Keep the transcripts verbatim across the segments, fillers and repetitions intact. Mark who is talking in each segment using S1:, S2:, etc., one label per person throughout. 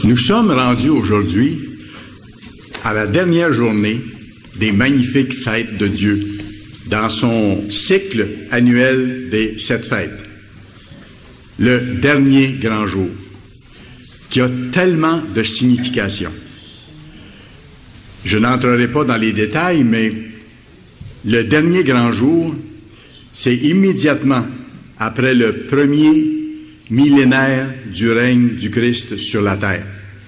S1: Nous sommes rendus aujourd'hui à la dernière journée des magnifiques fêtes de Dieu dans son cycle annuel des sept fêtes. Le dernier grand jour, qui a tellement de signification. Je n'entrerai pas dans les détails, mais le dernier grand jour, c'est immédiatement après le premier millénaire du règne du Christ sur la terre.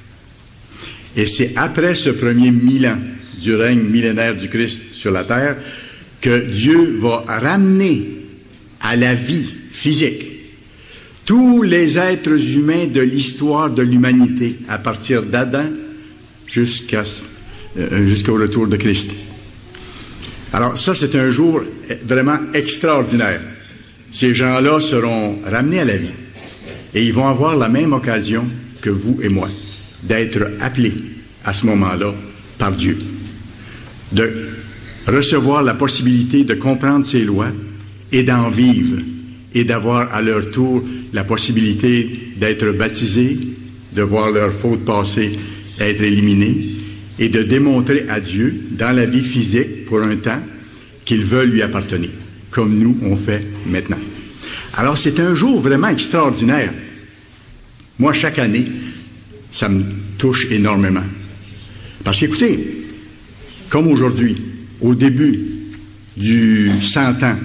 S1: Et c'est après ce premier mille ans du règne millénaire du Christ sur la terre que Dieu va ramener à la vie physique tous les êtres humains de l'histoire de l'humanité, à partir d'Adam jusqu'à, euh, jusqu'au retour de Christ. Alors ça, c'est un jour vraiment extraordinaire. Ces gens-là seront ramenés à la vie et ils vont avoir la même occasion que vous et moi, d'être appelés à ce moment-là par Dieu, de recevoir la possibilité de comprendre ses lois et d'en vivre, et d'avoir à leur tour la possibilité d'être baptisés, de voir leurs fautes passées être éliminées, et de démontrer à Dieu, dans la vie physique, pour un temps, qu'ils veulent lui appartenir, comme nous, on fait maintenant. Alors, c'est un jour vraiment extraordinaire. Moi, chaque année, ça me touche énormément. Parce qu'écoutez, comme aujourd'hui, au début du cent ans,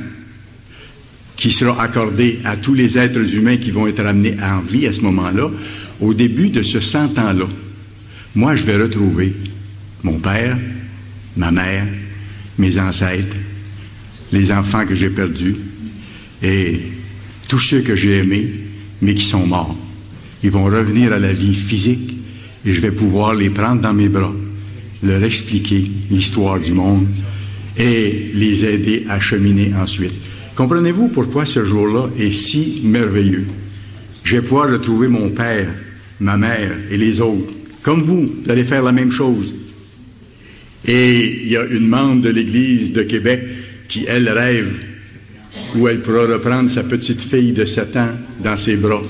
S1: qui sera accordé à tous les êtres humains qui vont être amenés en vie à ce moment-là, au début de ce cent ans-là, moi, je vais retrouver mon père, ma mère, mes ancêtres, les enfants que j'ai perdus et tous ceux que j'ai aimés, mais qui sont morts. Ils vont revenir à la vie physique et je vais pouvoir les prendre dans mes bras, leur expliquer l'histoire du monde et les aider à cheminer ensuite. Comprenez-vous pourquoi ce jour-là est si merveilleux? Je vais pouvoir retrouver mon père, ma mère et les autres. Comme vous, vous allez faire la même chose. Et il y a une membre de l'Église de Québec qui, elle, rêve où elle pourra reprendre sa petite fille de sept ans dans ses bras,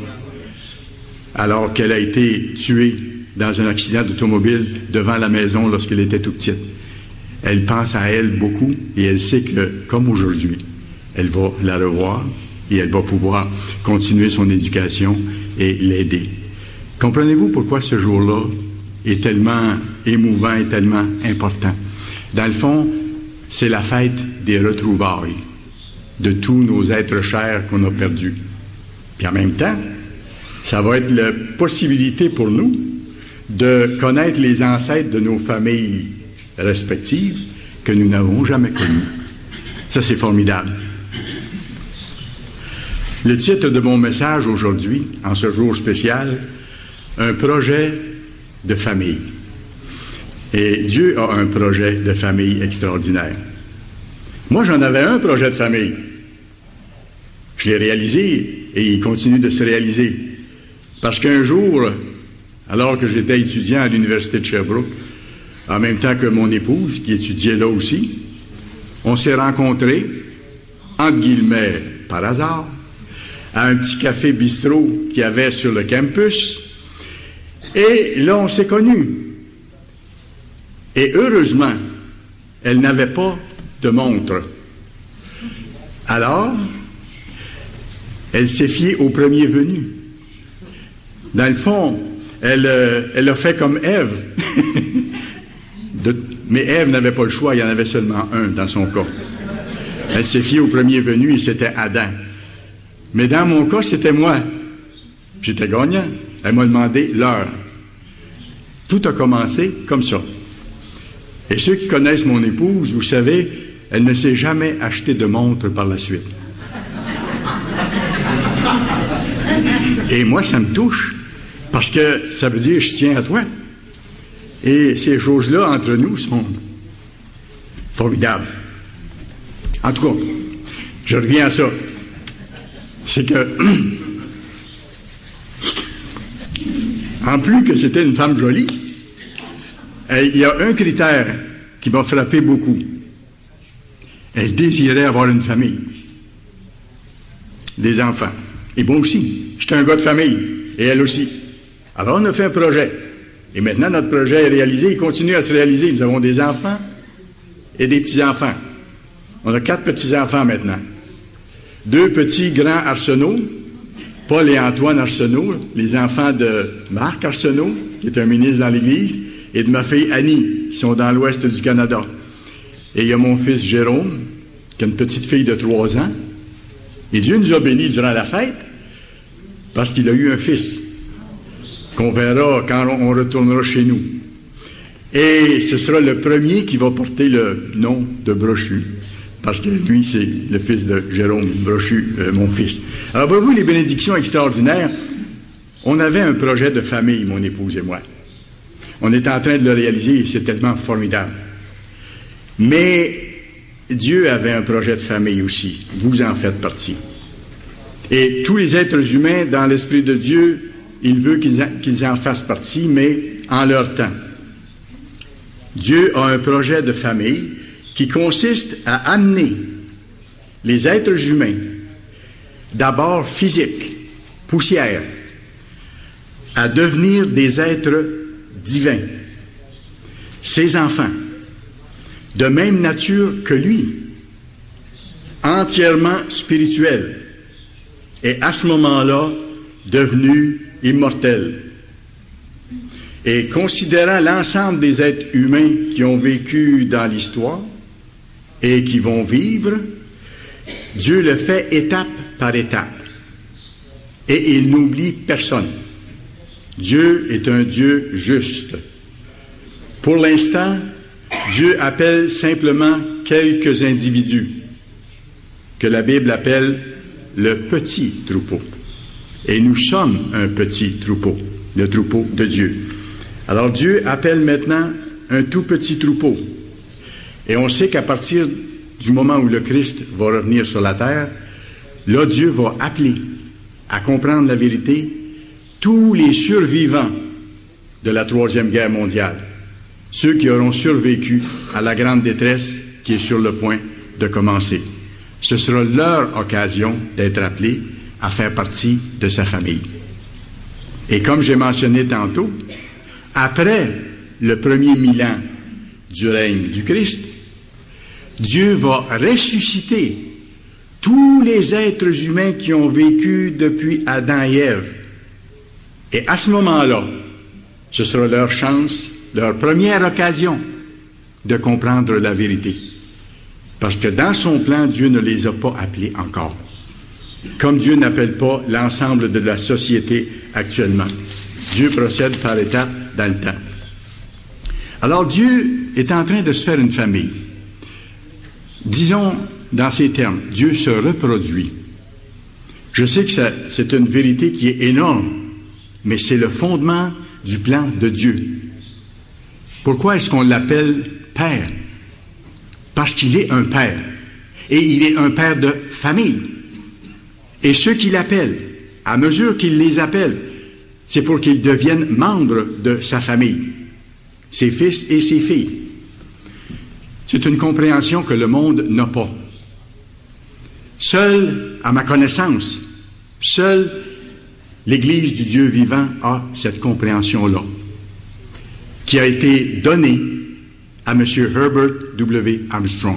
S1: alors qu'elle a été tuée dans un accident d'automobile devant la maison lorsqu'elle était toute petite. Elle pense à elle beaucoup et elle sait que, comme aujourd'hui, elle va la revoir et elle va pouvoir continuer son éducation et l'aider. Comprenez-vous pourquoi ce jour-là est tellement émouvant et tellement important? Dans le fond, c'est la fête des retrouvailles de tous nos êtres chers qu'on a perdus. Puis en même temps, ça va être la possibilité pour nous de connaître les ancêtres de nos familles respectives que nous n'avons jamais connues. Ça, c'est formidable. Le titre de mon message aujourd'hui, en ce jour spécial, un projet de famille. Et Dieu a un projet de famille extraordinaire. Moi, j'en avais un projet de famille. Je l'ai réalisé et il continue de se réaliser. Parce qu'un jour, alors que j'étais étudiant à l'Université de Sherbrooke, en même temps que mon épouse, qui étudiait là aussi, on s'est rencontrés, entre guillemets, par hasard, à un petit café bistrot qu'il y avait sur le campus. Et là, on s'est connus. Et heureusement, elle n'avait pas de montre. Alors, elle s'est fiée au premier venu. Dans le fond, elle, euh, elle a fait comme Ève. de, mais Ève n'avait pas le choix, il y en avait seulement un dans son cas. Elle s'est fiée au premier venu et c'était Adam. Mais dans mon cas, c'était moi. J'étais gagnant. Elle m'a demandé l'heure. Tout a commencé comme ça. Et ceux qui connaissent mon épouse, vous savez, elle ne s'est jamais acheté de montre par la suite. Et moi, ça me touche, parce que ça veut dire je tiens à toi. Et ces choses-là, entre nous, sont formidables. En tout cas, je reviens à ça. C'est que, en plus que c'était une femme jolie, il y a un critère qui m'a frappé beaucoup. Elle désirait avoir une famille, des enfants. Et moi aussi, j'étais un gars de famille, et elle aussi. Alors on a fait un projet. Et maintenant, notre projet est réalisé, il continue à se réaliser. Nous avons des enfants et des petits-enfants. On a quatre petits-enfants maintenant. Deux petits grands Arsenault, Paul et Antoine Arsenault, les enfants de Marc Arsenault, qui est un ministre dans l'Église, et de ma fille Annie, qui sont dans l'ouest du Canada. Et il y a mon fils Jérôme, qui a une petite fille de trois ans. Et Dieu nous a bénis durant la fête, parce qu'il a eu un fils, qu'on verra quand on retournera chez nous. Et ce sera le premier qui va porter le nom de Brochu, parce que lui, c'est le fils de Jérôme Brochu, euh, mon fils. Alors, voyez-vous, les bénédictions extraordinaires, on avait un projet de famille, mon épouse et moi. On est en train de le réaliser et c'est tellement formidable. Mais Dieu avait un projet de famille aussi. Vous en faites partie. Et tous les êtres humains, dans l'Esprit de Dieu, il veut qu'ils en, qu'ils en fassent partie, mais en leur temps. Dieu a un projet de famille qui consiste à amener les êtres humains, d'abord physiques, poussière, à devenir des êtres divins. Ses enfants, de même nature que lui, entièrement spirituels, et à ce moment-là, devenus immortels. Et considérant l'ensemble des êtres humains qui ont vécu dans l'histoire et qui vont vivre, Dieu le fait étape par étape. Et il n'oublie personne. Dieu est un Dieu juste. Pour l'instant, Dieu appelle simplement quelques individus que la Bible appelle le petit troupeau. Et nous sommes un petit troupeau, le troupeau de Dieu. Alors Dieu appelle maintenant un tout petit troupeau. Et on sait qu'à partir du moment où le Christ va revenir sur la terre, là Dieu va appeler à comprendre la vérité tous les survivants de la Troisième Guerre mondiale, ceux qui auront survécu à la grande détresse qui est sur le point de commencer. Ce sera leur occasion d'être appelés à faire partie de sa famille. Et comme j'ai mentionné tantôt, après le premier mille ans du règne du Christ, Dieu va ressusciter tous les êtres humains qui ont vécu depuis Adam et Ève. Et à ce moment-là, ce sera leur chance, leur première occasion de comprendre la vérité. Parce que dans son plan, Dieu ne les a pas appelés encore. Comme Dieu n'appelle pas l'ensemble de la société actuellement. Dieu procède par étapes dans le temps. Alors Dieu est en train de se faire une famille. Disons dans ces termes, Dieu se reproduit. Je sais que ça, c'est une vérité qui est énorme, mais c'est le fondement du plan de Dieu. Pourquoi est-ce qu'on l'appelle Père? Parce qu'il est un Père. Et il est un Père de famille. Et ceux qu'il appelle, à mesure qu'il les appelle, c'est pour qu'ils deviennent membres de sa famille, ses fils et ses filles. C'est une compréhension que le monde n'a pas. Seul, à ma connaissance, seule l'Église du Dieu vivant a cette compréhension-là, qui a été donnée à M. Herbert W. Armstrong.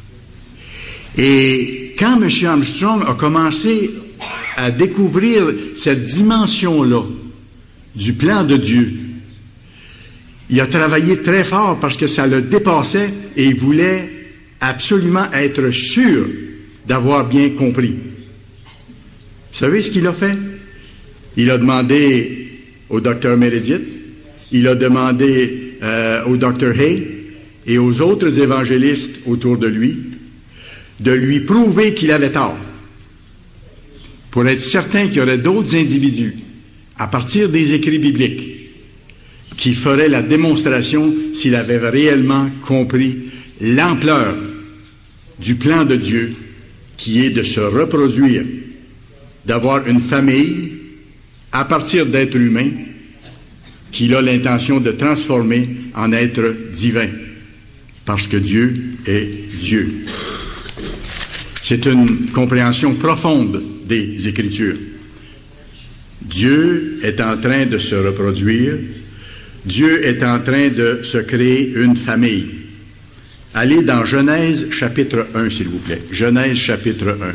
S1: Et quand M. Armstrong a commencé à découvrir cette dimension-là du plan de Dieu, il a travaillé très fort parce que ça le dépassait et il voulait absolument être sûr d'avoir bien compris. Vous savez ce qu'il a fait? Il a demandé au docteur Meredith, il a demandé euh, au docteur Hay et aux autres évangélistes autour de lui de lui prouver qu'il avait tort, pour être certain qu'il y aurait d'autres individus, à partir des écrits bibliques, qui feraient la démonstration s'il avait réellement compris l'ampleur du plan de Dieu, qui est de se reproduire, d'avoir une famille à partir d'êtres humains qu'il a l'intention de transformer en êtres divins, parce que Dieu est Dieu. C'est une compréhension profonde des Écritures. Dieu est en train de se reproduire Dieu est en train de se créer une famille. Allez dans Genèse chapitre un, s'il vous plaît. Genèse chapitre un.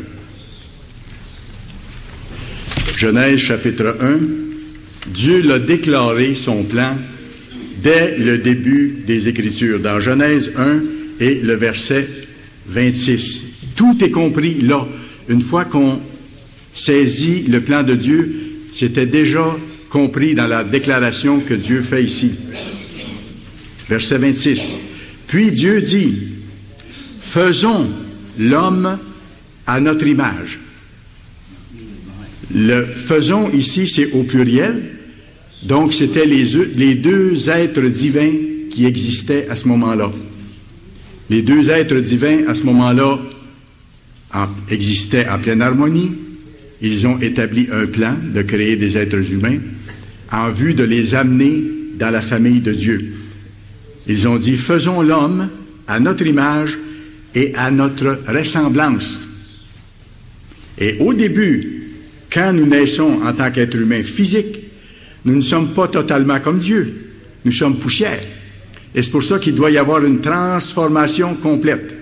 S1: Genèse chapitre un. Dieu l'a déclaré, son plan, dès le début des Écritures, dans Genèse un et le verset vingt-six. Tout est compris là. Une fois qu'on saisit le plan de Dieu, c'était déjà compris dans la déclaration que Dieu fait ici. Verset vingt-six. Puis Dieu dit, « Faisons l'homme à notre image. » Le « faisons » ici, c'est au pluriel. Donc, c'était les, les deux êtres divins qui existaient à ce moment-là. Les deux êtres divins, à ce moment-là, en, existaient en pleine harmonie. Ils ont établi un plan de créer des êtres humains en vue de les amener dans la famille de Dieu. Ils ont dit, faisons l'homme à notre image et à notre ressemblance. Et au début, quand nous naissons en tant qu'être humain physique, nous ne sommes pas totalement comme Dieu. Nous sommes poussière. Et c'est pour ça qu'il doit y avoir une transformation complète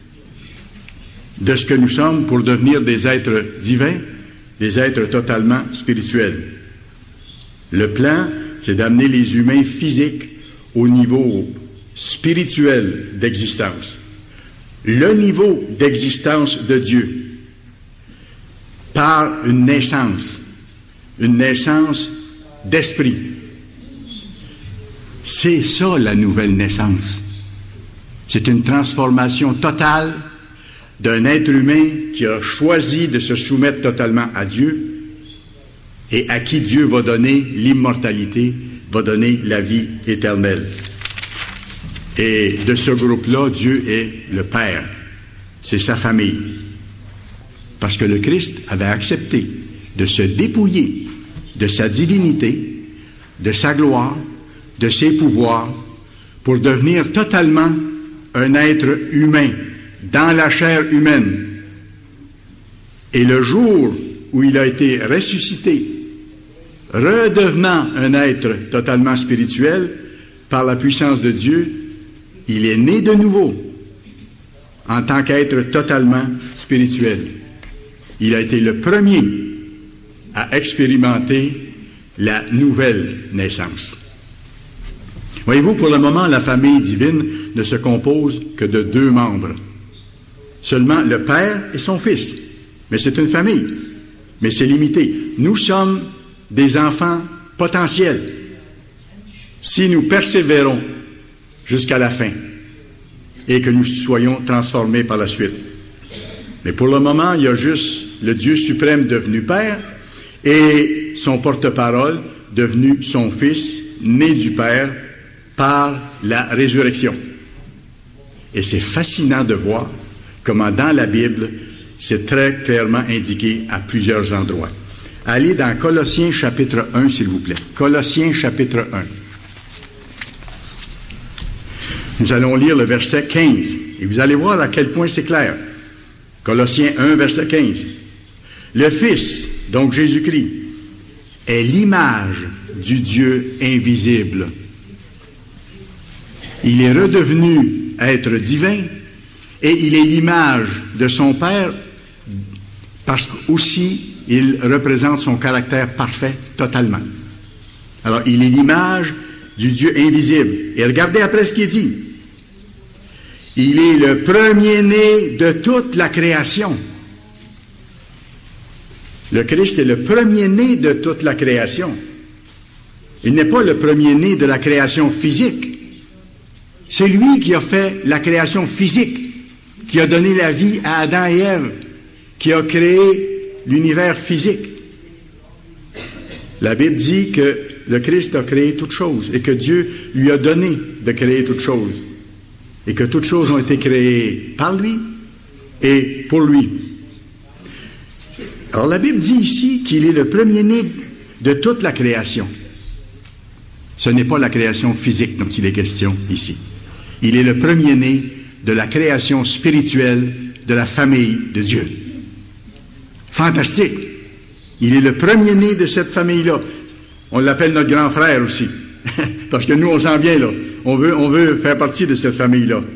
S1: de ce que nous sommes pour devenir des êtres divins, des êtres totalement spirituels. Le plan, c'est d'amener les humains physiques au niveau spirituel d'existence. Le niveau d'existence de Dieu par une naissance, une naissance d'esprit. C'est ça la nouvelle naissance. C'est une transformation totale d'un être humain qui a choisi de se soumettre totalement à Dieu et à qui Dieu va donner l'immortalité, va donner la vie éternelle. Et de ce groupe-là, Dieu est le Père. C'est sa famille. Parce que le Christ avait accepté de se dépouiller de sa divinité, de sa gloire, de ses pouvoirs, pour devenir totalement un être humain, dans la chair humaine. Et le jour où il a été ressuscité, redevenant un être totalement spirituel, par la puissance de Dieu, il est né de nouveau, en tant qu'être totalement spirituel. Il a été le premier à expérimenter la nouvelle naissance. Voyez-vous, pour le moment, la famille divine ne se compose que de deux membres. Seulement le Père et son Fils. Mais c'est une famille. Mais c'est limité. Nous sommes des enfants potentiels si nous persévérons jusqu'à la fin et que nous soyons transformés par la suite. Mais pour le moment, il y a juste le Dieu suprême devenu Père et son porte-parole devenu son Fils, né du Père par la résurrection. Et c'est fascinant de voir comment dans la Bible, c'est très clairement indiqué à plusieurs endroits. Allez dans Colossiens chapitre un, s'il vous plaît. Colossiens chapitre un. Nous allons lire le verset quinze. Et vous allez voir à quel point c'est clair. Colossiens un, verset quinze. Le Fils, donc Jésus-Christ, est l'image du Dieu invisible. Il est redevenu être divin et il est l'image de son Père parce qu'aussi il représente son caractère parfait totalement. Alors, il est l'image du Dieu invisible. Et regardez après ce qu'il dit. Il est le premier-né de toute la création. Le Christ est le premier-né de toute la création. Il n'est pas le premier-né de la création physique. C'est lui qui a fait la création physique, qui a donné la vie à Adam et Ève, qui a créé l'univers physique. La Bible dit que le Christ a créé toutes choses et que Dieu lui a donné de créer toutes choses et que toutes choses ont été créées par lui et pour lui. Alors la Bible dit ici qu'il est le premier-né de toute la création. Ce n'est pas la création physique dont il est question ici. Il est le premier-né de la création spirituelle de la famille de Dieu. Fantastique! Il est le premier-né de cette famille-là. On l'appelle notre grand frère aussi, parce que nous, on s'en vient là. On veut, on veut faire partie de cette famille-là.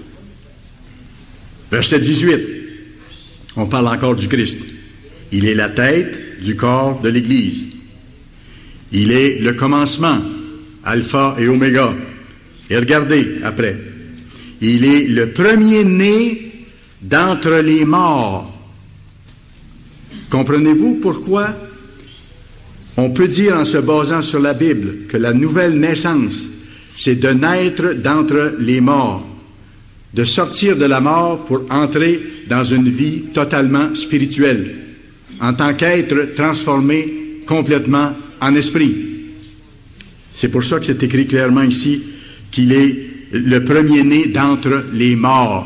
S1: Verset dix-huit. On parle encore du Christ. Il est la tête du corps de l'Église. Il est le commencement, alpha et oméga. Et regardez après. Il est le premier-né d'entre les morts. Comprenez-vous pourquoi on peut dire en se basant sur la Bible que la nouvelle naissance, c'est de naître d'entre les morts, de sortir de la mort pour entrer dans une vie totalement spirituelle, en tant qu'être transformé complètement en esprit. C'est pour ça que c'est écrit clairement ici qu'il est le premier-né d'entre les morts.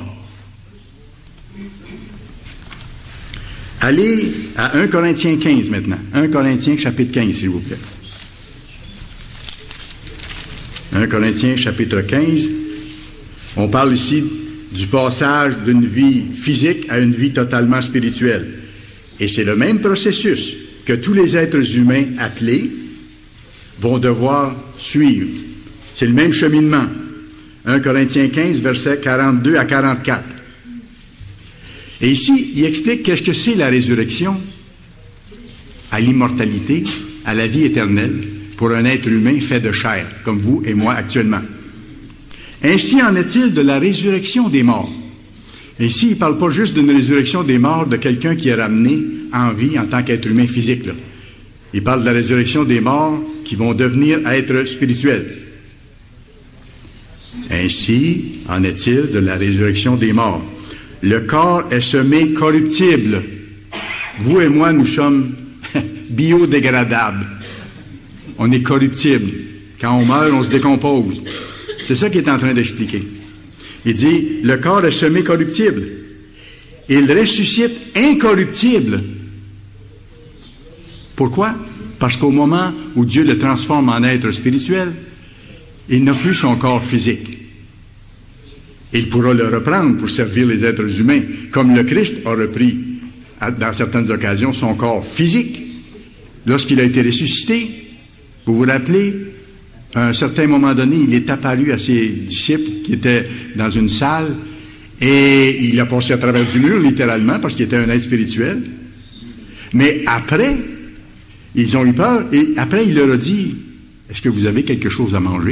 S1: Allez à premier Corinthiens quinze maintenant. premier Corinthiens chapitre quinze, s'il vous plaît. premier Corinthiens chapitre quinze. On parle ici du passage d'une vie physique à une vie totalement spirituelle. Et c'est le même processus que tous les êtres humains appelés vont devoir suivre. C'est le même cheminement. premier Corinthiens quinze, versets quarante-deux à quarante-quatre. Et ici, il explique qu'est-ce que c'est la résurrection à l'immortalité, à la vie éternelle, pour un être humain fait de chair, comme vous et moi actuellement. Ainsi en est-il de la résurrection des morts. Et ici, il ne parle pas juste d'une résurrection des morts de quelqu'un qui est ramené en vie en tant qu'être humain physique, là. Il parle de la résurrection des morts qui vont devenir êtres spirituels. Ainsi en est-il de la résurrection des morts. Le corps est semé corruptible. Vous et moi, nous sommes biodégradables. On est corruptible. Quand on meurt, on se décompose. C'est ça qu'il est en train d'expliquer. Il dit, le corps est semé corruptible. Il ressuscite incorruptible. Pourquoi? Parce qu'au moment où Dieu le transforme en être spirituel, il n'a plus son corps physique. Il pourra le reprendre pour servir les êtres humains, comme le Christ a repris, dans certaines occasions, son corps physique. Lorsqu'il a été ressuscité, vous vous rappelez, à un certain moment donné, il est apparu à ses disciples qui étaient dans une salle, et il a passé à travers du mur, littéralement, parce qu'il était un être spirituel. Mais après, ils ont eu peur, et après, il leur a dit, « Est-ce que vous avez quelque chose à manger? »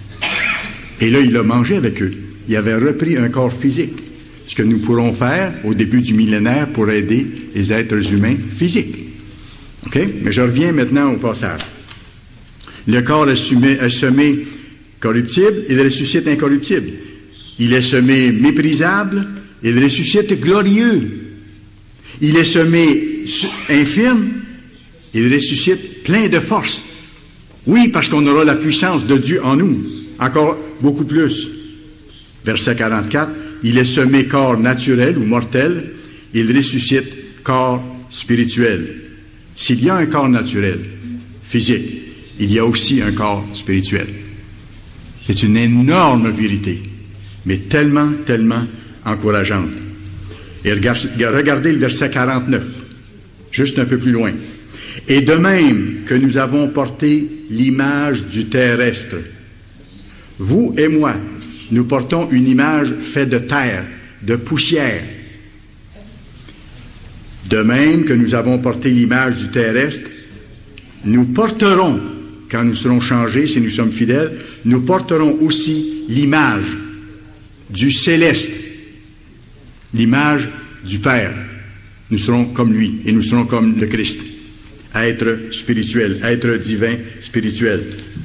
S1: Et là, il a mangé avec eux. Il avait repris un corps physique, ce que nous pourrons faire au début du millénaire pour aider les êtres humains physiques. OK? Mais je reviens maintenant au passage. Le corps est semé, est semé corruptible, il ressuscite incorruptible. Il est semé méprisable, il ressuscite glorieux. Il est semé infirme, il ressuscite plein de force. Oui, parce qu'on aura la puissance de Dieu en nous, encore beaucoup plus. Verset quarante-quatre, il est semé corps naturel ou mortel, il ressuscite corps spirituel. S'il y a un corps naturel, physique, il y a aussi un corps spirituel. C'est une énorme vérité, mais tellement, tellement encourageante. Et regardez le verset quarante-neuf, juste un peu plus loin. Et de même que nous avons porté l'image du terrestre, vous et moi, nous portons une image faite de terre, de poussière. De même que nous avons porté l'image du terrestre, nous porterons, quand nous serons changés, si nous sommes fidèles, nous porterons aussi l'image du céleste, l'image du Père. Nous serons comme lui et nous serons comme le Christ, être spirituel, être divin spirituel.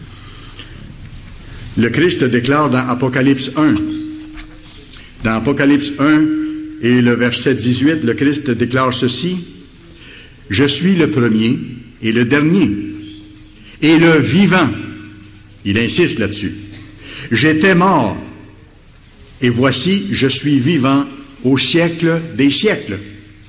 S1: Le Christ déclare dans Apocalypse un, dans Apocalypse un et le verset dix-huit, le Christ déclare ceci, « Je suis le premier et le dernier, et le vivant. » Il insiste là-dessus. « J'étais mort, et voici, je suis vivant au siècle des siècles. »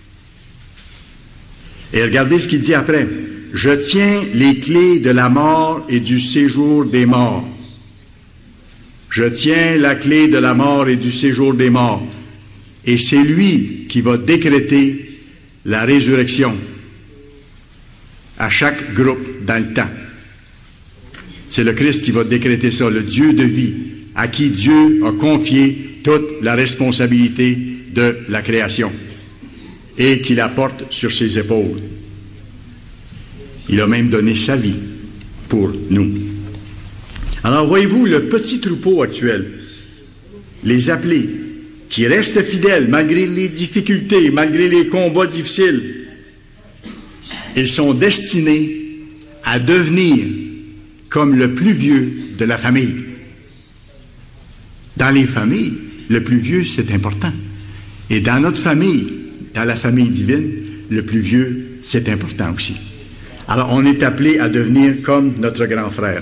S1: Et regardez ce qu'il dit après. « Je tiens les clés de la mort et du séjour des morts. » Je tiens la clé de la mort et du séjour des morts. Et c'est lui qui va décréter la résurrection à chaque groupe dans le temps. C'est le Christ qui va décréter ça, le Dieu de vie, à qui Dieu a confié toute la responsabilité de la création et qui la porte sur ses épaules. Il a même donné sa vie pour nous. Alors voyez-vous, le petit troupeau actuel, les appelés, qui restent fidèles malgré les difficultés, malgré les combats difficiles, ils sont destinés à devenir comme le plus vieux de la famille. Dans les familles, le plus vieux, c'est important. Et dans notre famille, dans la famille divine, le plus vieux, c'est important aussi. Alors, on est appelé à devenir comme notre grand frère.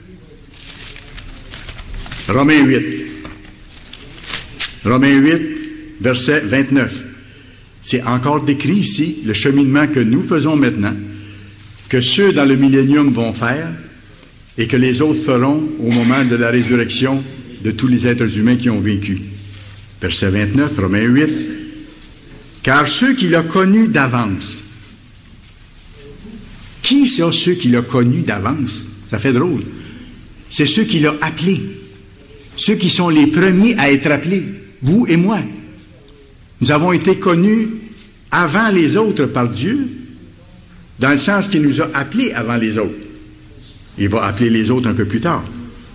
S1: Romains huit. Romains huit, verset vingt-neuf. C'est encore décrit ici, le cheminement que nous faisons maintenant, que ceux dans le millénium vont faire et que les autres feront au moment de la résurrection de tous les êtres humains qui ont vécu. Verset vingt-neuf, Romains huit. Car ceux qu'il a connus d'avance. Qui sont ceux qu'il a connus d'avance? Ça fait drôle. C'est ceux qu'il a appelés. Ceux qui sont les premiers à être appelés. Vous et moi. Nous avons été connus avant les autres par Dieu, dans le sens qu'il nous a appelés avant les autres. Il va appeler les autres un peu plus tard.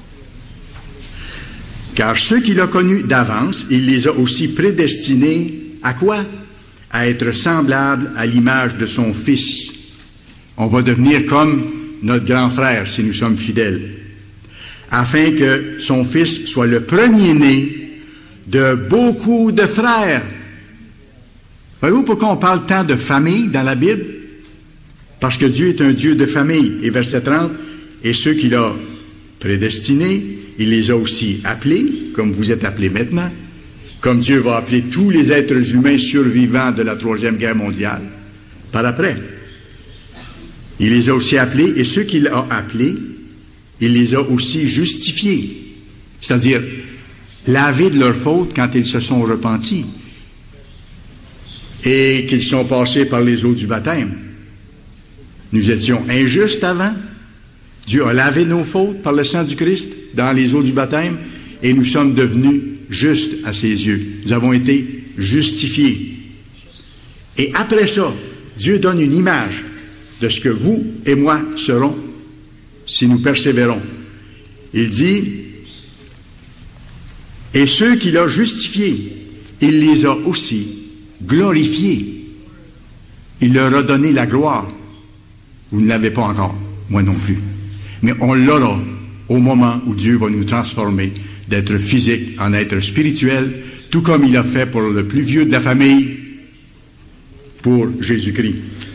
S1: Car ceux qu'il a connus d'avance, il les a aussi prédestinés à quoi? À être semblables à l'image de son Fils. On va devenir comme notre grand frère si nous sommes fidèles, afin que son Fils soit le premier-né de beaucoup de frères. Voyez-vous pourquoi on parle tant de famille dans la Bible? Parce que Dieu est un Dieu de famille. Et verset trente, et ceux qu'il a prédestinés, il les a aussi appelés, comme vous êtes appelés maintenant, comme Dieu va appeler tous les êtres humains survivants de la Troisième Guerre mondiale, par après. Il les a aussi appelés, et ceux qu'il a appelés, il les a aussi justifiés, c'est-à-dire lavés de leurs fautes quand ils se sont repentis et qu'ils sont passés par les eaux du baptême. Nous étions injustes avant. Dieu a lavé nos fautes par le sang du Christ dans les eaux du baptême et nous sommes devenus justes à ses yeux. Nous avons été justifiés. Et après ça, Dieu donne une image de ce que vous et moi serons si nous persévérons. Il dit, et ceux qu'il a justifiés, il les a aussi glorifiés. Il leur a donné la gloire. Vous ne l'avez pas encore, moi non plus. Mais on l'aura au moment où Dieu va nous transformer d'être physique en être spirituel, tout comme il a fait pour le plus vieux de la famille, pour Jésus-Christ.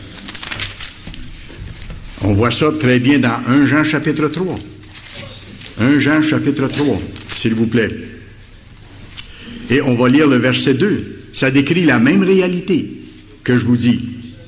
S1: On voit ça très bien dans premier Jean chapitre trois. premier Jean chapitre trois, s'il vous plaît. Et on va lire le verset deux. Ça décrit la même réalité que je vous dis.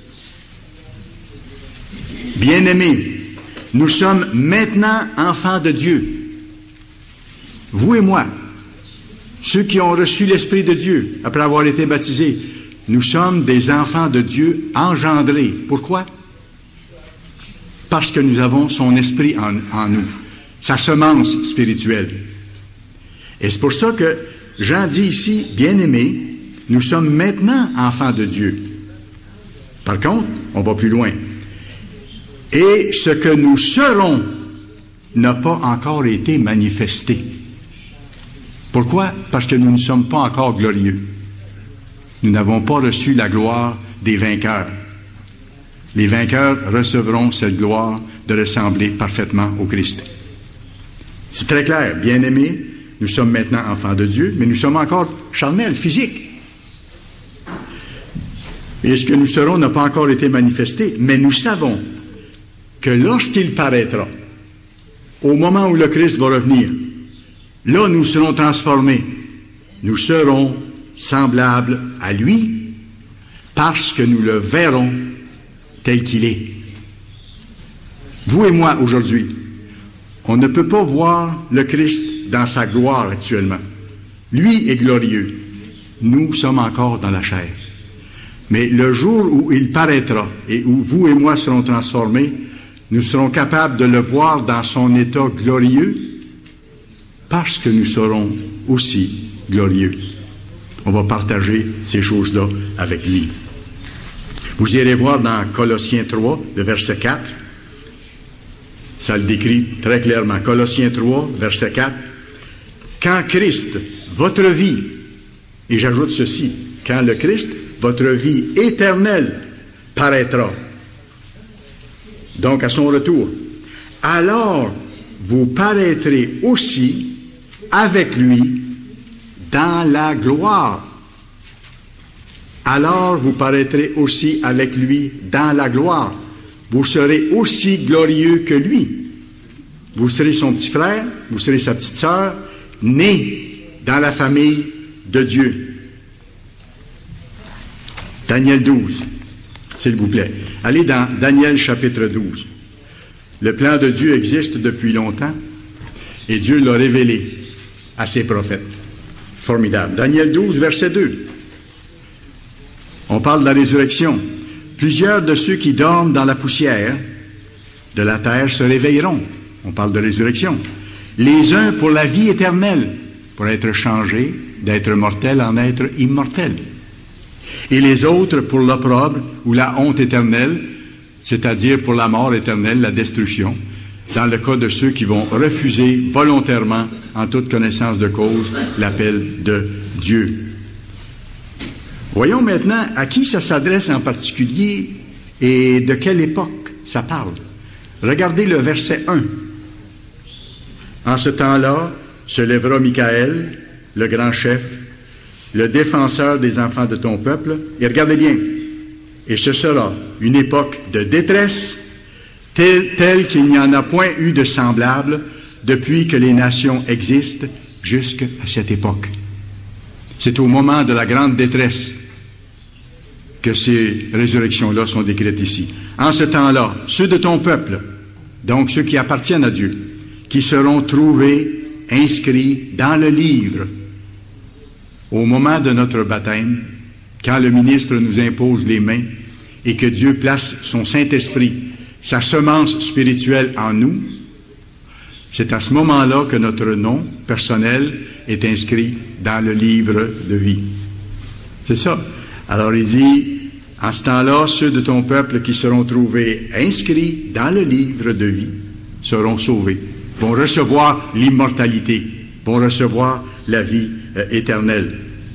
S1: Bien-aimés, nous sommes maintenant enfants de Dieu. Vous et moi, ceux qui ont reçu l'Esprit de Dieu après avoir été baptisés, nous sommes des enfants de Dieu engendrés. Pourquoi? Parce que nous avons son Esprit en, en nous, sa semence spirituelle. Et c'est pour ça que Jean dit ici, bien-aimés, nous sommes maintenant enfants de Dieu. Par contre, on va plus loin. Et ce que nous serons n'a pas encore été manifesté. Pourquoi? Parce que nous ne sommes pas encore glorieux. Nous n'avons pas reçu la gloire des vainqueurs. Les vainqueurs recevront cette gloire de ressembler parfaitement au Christ. C'est très clair. Bien-aimés, nous sommes maintenant enfants de Dieu, mais nous sommes encore charnels, physiques. Et ce que nous serons n'a pas encore été manifesté, mais nous savons que lorsqu'il paraîtra, au moment où le Christ va revenir, là nous serons transformés. Nous serons semblables à lui parce que nous le verrons tel qu'il est. Vous et moi aujourd'hui, on ne peut pas voir le Christ dans sa gloire actuellement. Lui est glorieux. Nous sommes encore dans la chair. Mais le jour où il paraîtra et où vous et moi serons transformés, nous serons capables de le voir dans son état glorieux parce que nous serons aussi glorieux. On va partager ces choses-là avec lui. Vous irez voir dans Colossiens trois, le verset quatre. Ça le décrit très clairement. Colossiens trois, verset quatre. Quand Christ, votre vie, et j'ajoute ceci, quand le Christ, votre vie éternelle, paraîtra, donc à son retour, alors vous paraîtrez aussi avec lui dans la gloire. Alors vous paraîtrez aussi avec lui dans la gloire. Vous serez aussi glorieux que lui. Vous serez son petit frère, vous serez sa petite sœur, nés dans la famille de Dieu. Daniel douze, s'il vous plaît. Allez dans Daniel chapitre douze. Le plan de Dieu existe depuis longtemps et Dieu l'a révélé à ses prophètes. Formidable. Daniel douze, verset deux. On parle de la résurrection. Plusieurs de ceux qui dorment dans la poussière de la terre se réveilleront. On parle de résurrection. Les uns pour la vie éternelle, pour être changés d'être mortels en être immortels. Et les autres pour l'opprobre ou la honte éternelle, c'est-à-dire pour la mort éternelle, la destruction, dans le cas de ceux qui vont refuser volontairement, en toute connaissance de cause, l'appel de Dieu. Voyons maintenant à qui ça s'adresse en particulier et de quelle époque ça parle. Regardez le verset un. En ce temps-là, se lèvera Michaël, le grand chef, le défenseur des enfants de ton peuple, et regardez bien, et ce sera une époque de détresse, telle, telle qu'il n'y en a point eu de semblable depuis que les nations existent jusqu'à cette époque. C'est au moment de la grande détresse que ces résurrections-là sont décrites ici. En ce temps-là, ceux de ton peuple, donc ceux qui appartiennent à Dieu, qui seront trouvés inscrits dans le livre au moment de notre baptême, quand le ministre nous impose les mains et que Dieu place son Saint-Esprit, sa semence spirituelle en nous, c'est à ce moment-là que notre nom personnel est inscrit dans le livre de vie. C'est ça. Alors il dit, en ce temps-là, ceux de ton peuple qui seront trouvés inscrits dans le livre de vie seront sauvés, vont recevoir l'immortalité, vont recevoir la vie euh, éternelle.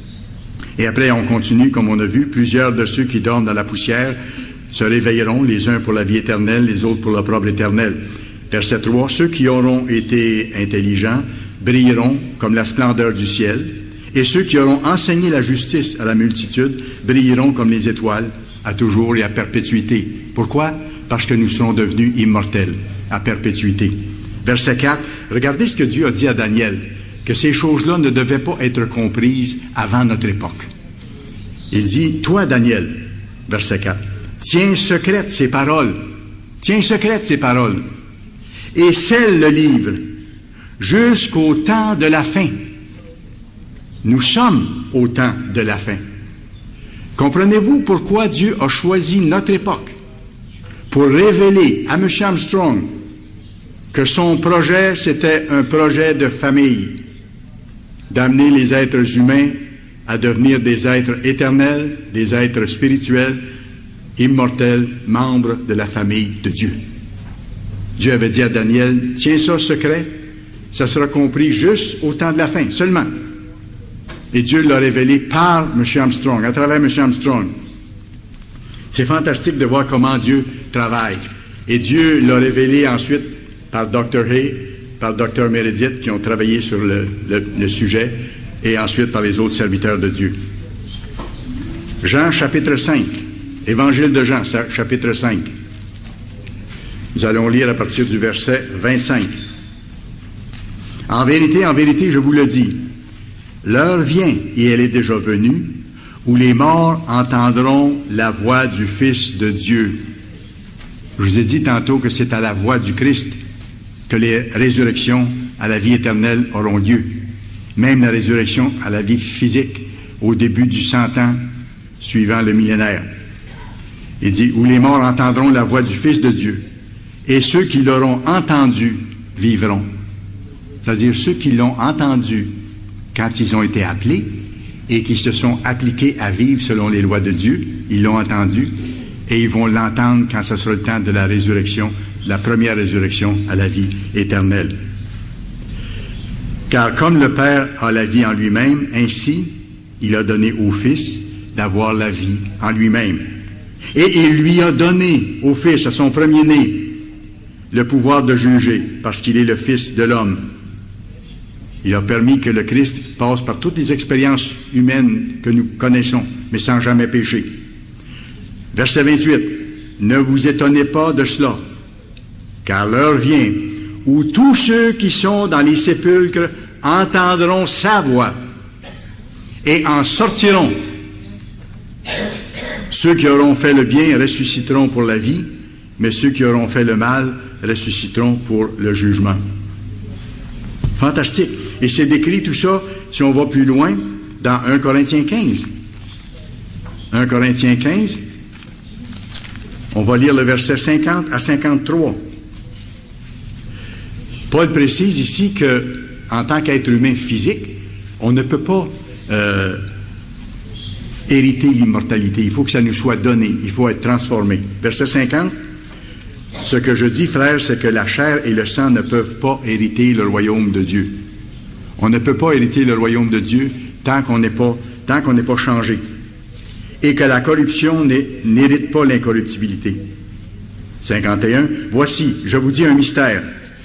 S1: Et après, on continue, comme on a vu, plusieurs de ceux qui dorment dans la poussière se réveilleront, les uns pour la vie éternelle, les autres pour l'opprobre éternel. Verset trois, ceux qui auront été intelligents brilleront comme la splendeur du ciel, et ceux qui auront enseigné la justice à la multitude brilleront comme les étoiles à toujours et à perpétuité. Pourquoi? Parce que nous serons devenus immortels à perpétuité. Verset quatre, regardez ce que Dieu a dit à Daniel, que ces choses-là ne devaient pas être comprises avant notre époque. Il dit, toi Daniel, verset quatre, tiens secrètes ces paroles, tiens secrètes ces paroles, et scelle le livre jusqu'au temps de la fin. Nous sommes au temps de la fin. Comprenez-vous pourquoi Dieu a choisi notre époque pour révéler à M. Armstrong que son projet, c'était un projet de famille, d'amener les êtres humains à devenir des êtres éternels, des êtres spirituels, immortels, membres de la famille de Dieu. Dieu avait dit à Daniel, tiens ça secret, ça sera compris juste au temps de la fin, seulement. Et Dieu l'a révélé par M. Armstrong, à travers M. Armstrong. C'est fantastique de voir comment Dieu travaille. Et Dieu l'a révélé ensuite par docteur Hay, par docteur Meredith, qui ont travaillé sur le, le, le sujet, et ensuite par les autres serviteurs de Dieu. Jean, chapitre cinq. Évangile de Jean, chapitre cinq. Nous allons lire à partir du verset vingt-cinq. En vérité, en vérité, je vous le dis, l'heure vient, et elle est déjà venue, où les morts entendront la voix du Fils de Dieu. Je vous ai dit tantôt que c'est à la voix du Christ que les résurrections à la vie éternelle auront lieu. Même la résurrection à la vie physique au début du cent ans suivant le millénaire. Il dit, où les morts entendront la voix du Fils de Dieu, Et ceux qui l'auront entendu vivront. C'est-à-dire ceux qui l'ont entendu quand ils ont été appelés et qui se sont appliqués à vivre selon les lois de Dieu, ils l'ont entendu et ils vont l'entendre quand ce sera le temps de la résurrection, la première résurrection à la vie éternelle. Car comme le Père a la vie en lui-même, ainsi il a donné au Fils d'avoir la vie en lui-même. Et il lui a donné au Fils, à son premier-né, le pouvoir de juger, parce qu'il est le Fils de l'homme. Il a permis que le Christ passe par toutes les expériences humaines que nous connaissons, mais sans jamais pécher. Verset vingt-huit. Ne vous étonnez pas de cela, car l'heure vient où tous ceux qui sont dans les sépulcres entendront sa voix et en sortiront. Ceux qui auront fait le bien ressusciteront pour la vie, mais ceux qui auront fait le mal ressusciteront pour le jugement. Fantastique. Et c'est décrit tout ça, si on va plus loin, dans un Corinthiens quinze. un Corinthiens quinze, on va lire le verset cinquante à cinquante-trois. Paul précise ici que, en tant qu'être humain physique, on ne peut pas euh, hériter l'immortalité. Il faut que ça nous soit donné. Il faut être transformé. Verset cinquante. Ce que je dis, frères, c'est que la chair et le sang ne peuvent pas hériter le royaume de Dieu. On ne peut pas hériter le royaume de Dieu tant qu'on n'est pas, tant qu'on n'est pas changé. Et que la corruption n'hérite pas l'incorruptibilité. cinquante et un. Voici, je vous dis un mystère.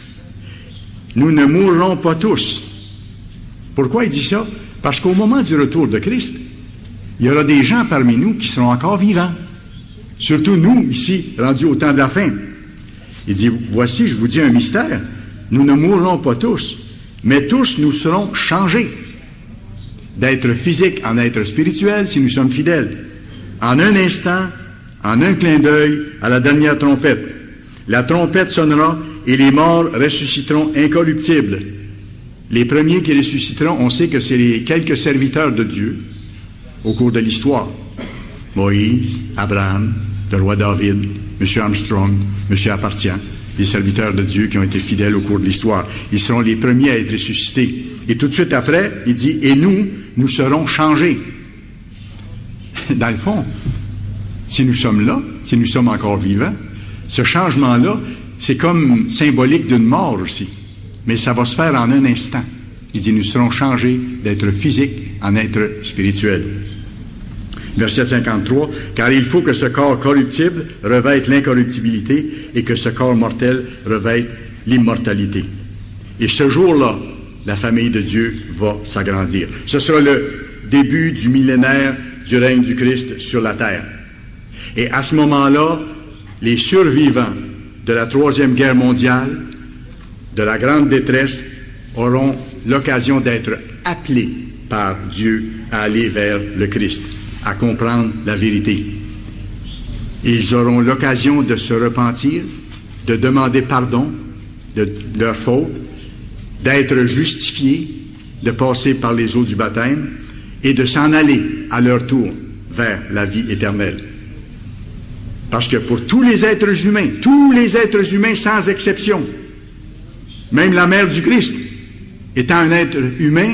S1: Nous ne mourrons pas tous. Pourquoi il dit ça? Parce qu'au moment du retour de Christ, il y aura des gens parmi nous qui seront encore vivants. Surtout nous, ici, rendus au temps de la fin. Il dit, voici, je vous dis un mystère. Nous ne mourrons pas tous, mais tous nous serons changés. D'être physique en être spirituel si nous sommes fidèles. En un instant, en un clin d'œil, à la dernière trompette. La trompette sonnera et les morts ressusciteront incorruptibles. Les premiers qui ressusciteront, on sait que c'est les quelques serviteurs de Dieu au cours de l'histoire. Moïse, Abraham, le roi David, M. Armstrong, M. Appartient, les serviteurs de Dieu qui ont été fidèles au cours de l'histoire. Ils seront les premiers à être ressuscités. Et tout de suite après, il dit, et nous, nous serons changés. Dans le fond, si nous sommes là, si nous sommes encore vivants, ce changement-là, c'est comme symbolique d'une mort aussi. Mais ça va se faire en un instant. Il dit, nous serons changés d'être physique en être spirituel. Verset cinquante-trois, car il faut que ce corps corruptible revête l'incorruptibilité et que ce corps mortel revête l'immortalité. Et ce jour-là, la famille de Dieu va s'agrandir. Ce sera le début du millénaire du règne du Christ sur la terre. Et à ce moment-là, les survivants de la Troisième Guerre mondiale, de la grande détresse, auront l'occasion d'être appelés par Dieu à aller vers le Christ, à comprendre la vérité. Ils auront l'occasion de se repentir, de demander pardon de leurs fautes, d'être justifiés, de passer par les eaux du baptême et de s'en aller à leur tour vers la vie éternelle. Parce que pour tous les êtres humains, tous les êtres humains sans exception, même la mère du Christ, étant un être humain,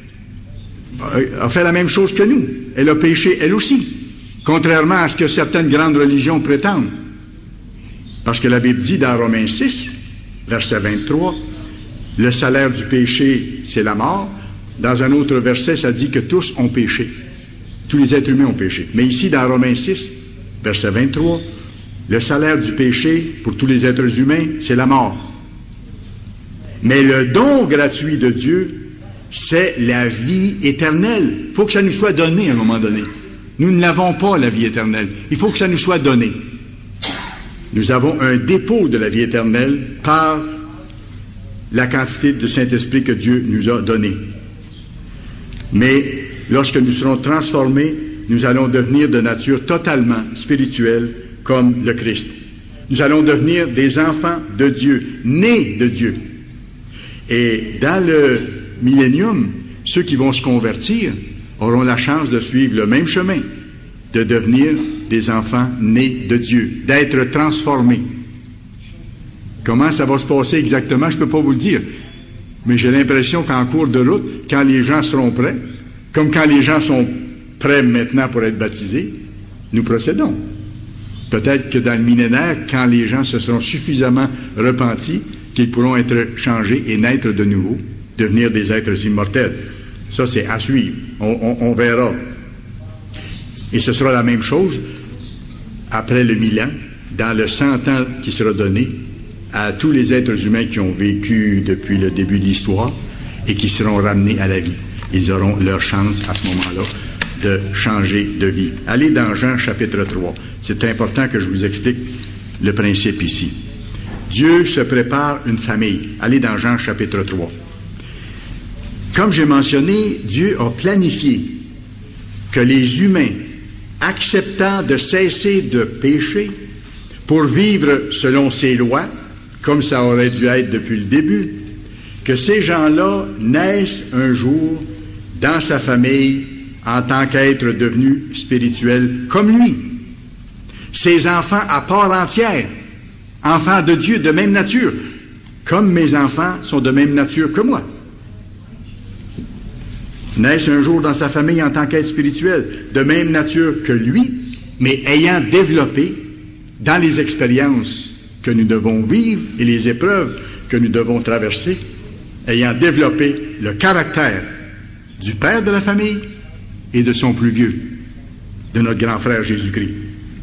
S1: a fait la même chose que nous. Elle a péché elle aussi, contrairement à ce que certaines grandes religions prétendent. Parce que la Bible dit dans Romains six, verset vingt-trois, le salaire du péché, c'est la mort. Dans un autre verset, ça dit que tous ont péché. Tous les êtres humains ont péché. Mais ici, dans Romains six, verset vingt-trois, le salaire du péché pour tous les êtres humains, c'est la mort. Mais le don gratuit de Dieu, c'est la vie éternelle. Il faut que ça nous soit donné à un moment donné. Nous ne l'avons pas, la vie éternelle. Il faut que ça nous soit donné. Nous avons un dépôt de la vie éternelle par la quantité de Saint-Esprit que Dieu nous a donné. Mais lorsque nous serons transformés, nous allons devenir de nature totalement spirituelle comme le Christ. Nous allons devenir des enfants de Dieu, nés de Dieu. Et dans le millénium, ceux qui vont se convertir auront la chance de suivre le même chemin, de devenir des enfants nés de Dieu, d'être transformés. Comment ça va se passer exactement, je ne peux pas vous le dire. Mais j'ai l'impression qu'en cours de route, quand les gens seront prêts, comme quand les gens sont prêts maintenant pour être baptisés, nous procédons. Peut-être que dans le millénaire, quand les gens se seront suffisamment repentis, qu'ils pourront être changés et naître de nouveau, devenir des êtres immortels. Ça, c'est à suivre. On, on, on verra. Et ce sera la même chose après le mille ans, dans le cent ans qui sera donné à tous les êtres humains qui ont vécu depuis le début de l'histoire et qui seront ramenés à la vie. Ils auront leur chance à ce moment-là de changer de vie. Allez dans Jean chapitre trois. C'est important que je vous explique le principe ici. Dieu se prépare une famille. Allez dans Jean chapitre trois. Comme j'ai mentionné, Dieu a planifié que les humains, acceptant de cesser de pécher pour vivre selon ses lois, comme ça aurait dû être depuis le début, que ces gens-là naissent un jour dans sa famille en tant qu'être devenu spirituel comme lui. Ses enfants à part entière, enfants de Dieu de même nature, comme mes enfants sont de même nature que moi. Naissent un jour dans sa famille en tant qu'être spirituel, de même nature que lui, mais ayant développé dans les expériences que nous devons vivre et les épreuves que nous devons traverser, ayant développé le caractère du père de la famille et de son plus vieux, de notre grand frère Jésus-Christ.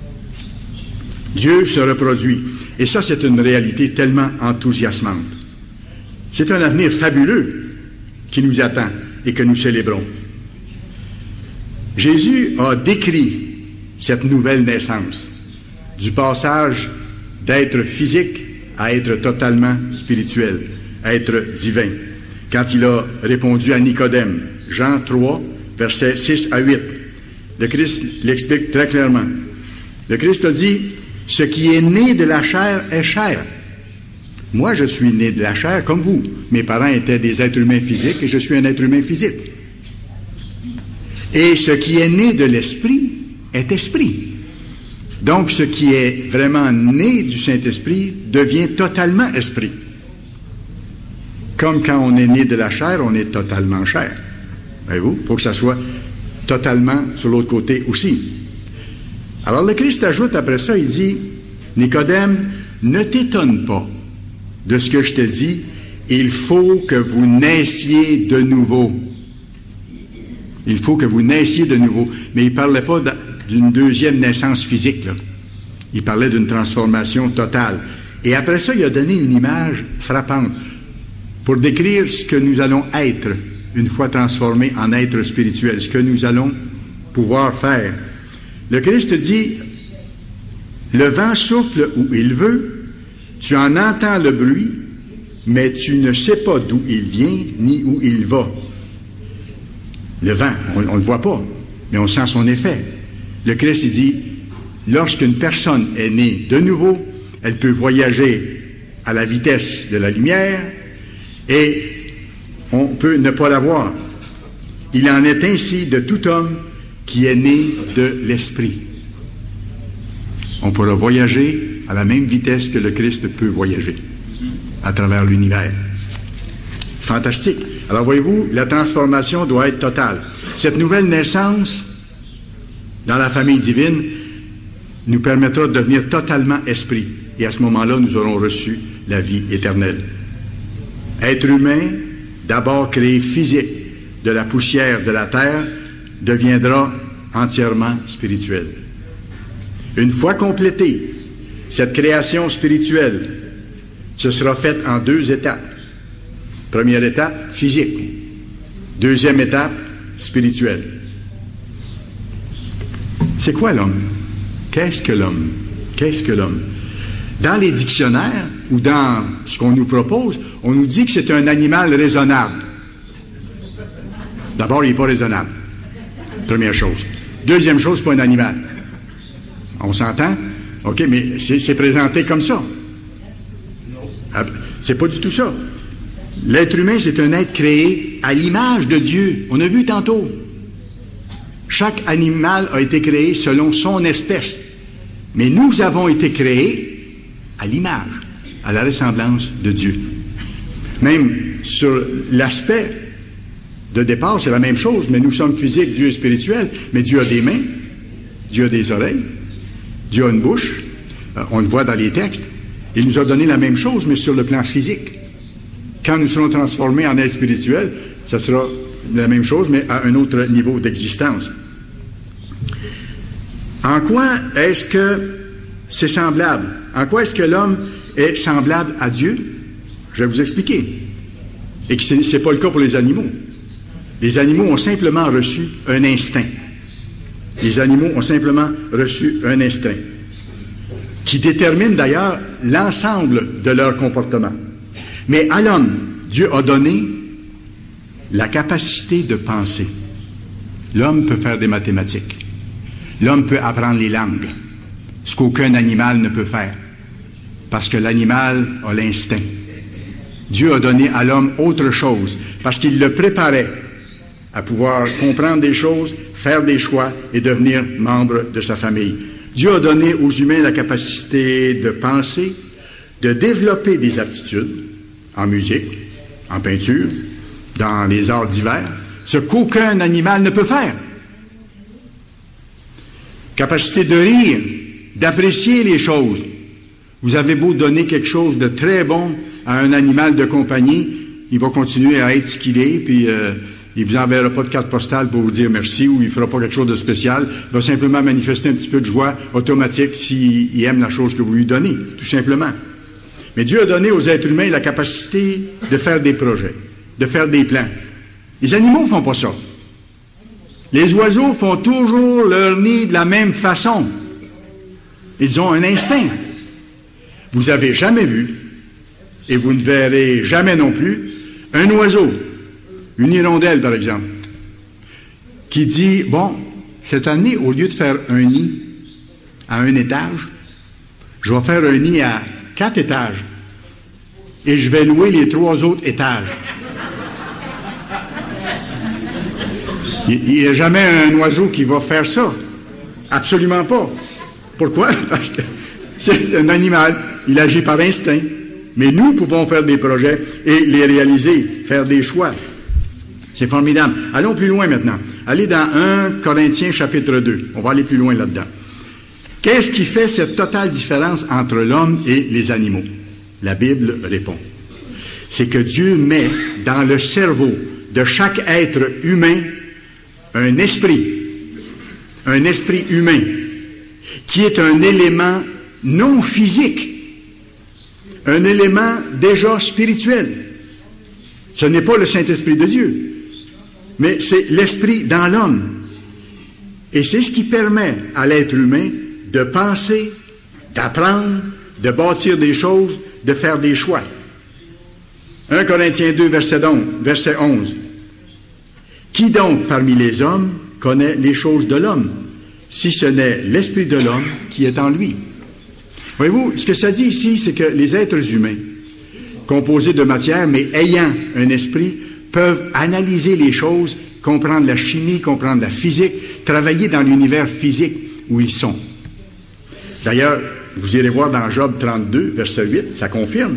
S1: Dieu se reproduit. Et ça, c'est une réalité tellement enthousiasmante. C'est un avenir fabuleux qui nous attend et que nous célébrons. Jésus a décrit cette nouvelle naissance, du passage d'être physique à être totalement spirituel, à être divin. Quand il a répondu à Nicodème, Jean trois, versets six à huit, le Christ l'explique très clairement. Le Christ a dit, « Ce qui est né de la chair est chair. Moi, je suis né de la chair comme vous. Mes parents étaient des êtres humains physiques et je suis un être humain physique. Et ce qui est né de l'esprit est esprit. Donc, ce qui est vraiment né du Saint-Esprit devient totalement esprit. Comme quand on est né de la chair, on est totalement chair. Voyez-vous? Il faut que ça soit totalement sur l'autre côté aussi. Alors, le Christ ajoute après ça, il dit, « Nicodème, ne t'étonne pas de ce que je te dis, il faut que vous naissiez de nouveau. » Il faut que vous naissiez de nouveau. Mais il ne parlait pas d'une deuxième naissance physique, là. Il parlait d'une transformation totale. Et après ça, il a donné une image frappante pour décrire ce que nous allons être une fois transformés en être spirituel, ce que nous allons pouvoir faire. Le Christ dit, « Le vent souffle où il veut, tu en entends le bruit, mais tu ne sais pas d'où il vient ni où il va. » Le vent, on ne le voit pas, mais on sent son effet. Le Christ il dit, lorsqu'une personne est née de nouveau, elle peut voyager à la vitesse de la lumière et on peut ne pas la voir. Il en est ainsi de tout homme qui est né de l'Esprit. On pourra voyager à la même vitesse que le Christ peut voyager à travers l'univers. Fantastique. Alors voyez-vous, la transformation doit être totale. Cette nouvelle naissance dans la famille divine nous permettra de devenir totalement esprit. Et à ce moment-là, nous aurons reçu la vie éternelle. Être humain, d'abord créé physique de la poussière de la terre, deviendra entièrement spirituel. Une fois complétée, cette création spirituelle, ce sera faite en deux étapes. Première étape, physique. Deuxième étape, spirituelle. C'est quoi l'homme? Qu'est-ce que l'homme? Qu'est-ce que l'homme? Dans les dictionnaires, ou dans ce qu'on nous propose, on nous dit que c'est un animal raisonnable. D'abord, il n'est pas raisonnable. Première chose. Deuxième chose, c'est pas un animal. On s'entend? OK, mais c'est, c'est présenté comme ça. C'est pas du tout ça. L'être humain, c'est un être créé à l'image de Dieu. On a vu tantôt. Chaque animal a été créé selon son espèce. Mais nous avons été créés à l'image, à à la ressemblance de Dieu. Même sur l'aspect de départ, c'est la même chose, mais nous sommes physiques, Dieu est spirituel, mais Dieu a des mains, Dieu a des oreilles, Dieu a une bouche, euh, on le voit dans les textes. Il nous a donné la même chose, mais sur le plan physique. Quand nous serons transformés en êtres spirituels, ça sera la même chose, mais à un autre niveau d'existence. En quoi est-ce que c'est semblable? En quoi est-ce que l'homme est semblable à Dieu? Je vais vous expliquer. Et que ce n'est pas le cas pour les animaux. Les animaux ont simplement reçu un instinct. Les animaux ont simplement reçu un instinct qui détermine d'ailleurs l'ensemble de leur comportement. Mais à l'homme, Dieu a donné la capacité de penser. L'homme peut faire des mathématiques. L'homme peut apprendre les langues, ce qu'aucun animal ne peut faire, parce que l'animal a l'instinct. Dieu a donné à l'homme autre chose, parce qu'il le préparait à pouvoir comprendre des choses, faire des choix et devenir membre de sa famille. Dieu a donné aux humains la capacité de penser, de développer des aptitudes en musique, en peinture, dans les arts divers, ce qu'aucun animal ne peut faire. Capacité de rire, d'apprécier les choses. Vous avez beau donner quelque chose de très bon à un animal de compagnie, il va continuer à être ce qu'il est, puis euh, il ne vous enverra pas de carte postale pour vous dire merci, ou il ne fera pas quelque chose de spécial. Il va simplement manifester un petit peu de joie automatique s'il aime la chose que vous lui donnez, tout simplement. Mais Dieu a donné aux êtres humains la capacité de faire des projets, de faire des plans. Les animaux ne font pas ça. Les oiseaux font toujours leur nid de la même façon. Ils ont un instinct. Vous n'avez jamais vu, et vous ne verrez jamais non plus, un oiseau, une hirondelle par exemple, qui dit, bon, cette année, au lieu de faire un nid à un étage, je vais faire un nid à quatre étages, et je vais louer les trois autres étages. Il n'y a jamais un oiseau qui va faire ça. Absolument pas. Pourquoi? Parce que c'est un animal. Il agit par instinct. Mais nous pouvons faire des projets et les réaliser, faire des choix. C'est formidable. Allons plus loin maintenant. Allez dans un Corinthiens chapitre deux. On va aller plus loin là-dedans. Qu'est-ce qui fait cette totale différence entre l'homme et les animaux? La Bible répond. C'est que Dieu met dans le cerveau de chaque être humain un esprit, un esprit humain, qui est un élément non physique, un élément déjà spirituel. Ce n'est pas le Saint-Esprit de Dieu, mais c'est l'esprit dans l'homme. Et c'est ce qui permet à l'être humain de penser, d'apprendre, de bâtir des choses, de faire des choix. un Corinthiens deux, verset onze. Qui donc parmi les hommes connaît les choses de l'homme, si ce n'est l'esprit de l'homme qui est en lui? Voyez-vous, ce que ça dit ici, c'est que les êtres humains, composés de matière, mais ayant un esprit, peuvent analyser les choses, comprendre la chimie, comprendre la physique, travailler dans l'univers physique où ils sont. D'ailleurs, vous irez voir dans Job trente-deux, verset huit, ça confirme.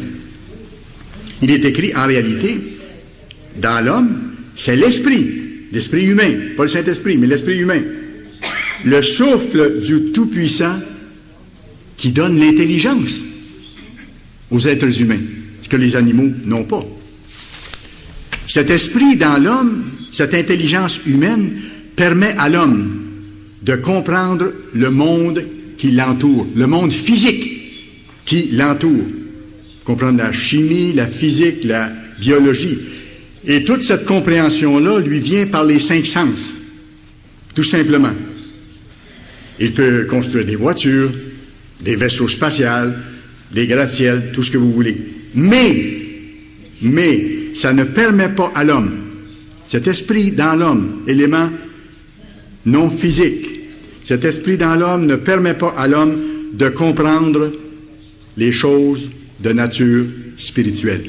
S1: Il est écrit, en réalité, dans l'homme, c'est l'esprit, l'esprit humain, pas le Saint-Esprit, mais l'esprit humain, le souffle du Tout-Puissant qui donne l'intelligence aux êtres humains, ce que les animaux n'ont pas. Cet esprit dans l'homme, cette intelligence humaine, permet à l'homme de comprendre le monde qui l'entoure, le monde physique qui l'entoure, comprendre la chimie, la physique, la biologie. Et toute cette compréhension-là lui vient par les cinq sens, tout simplement. Il peut construire des voitures, des vaisseaux spatials, des gratte-ciels, tout ce que vous voulez. Mais, mais, ça ne permet pas à l'homme, cet esprit dans l'homme, élément non physique, cet esprit dans l'homme ne permet pas à l'homme de comprendre les choses de nature spirituelle.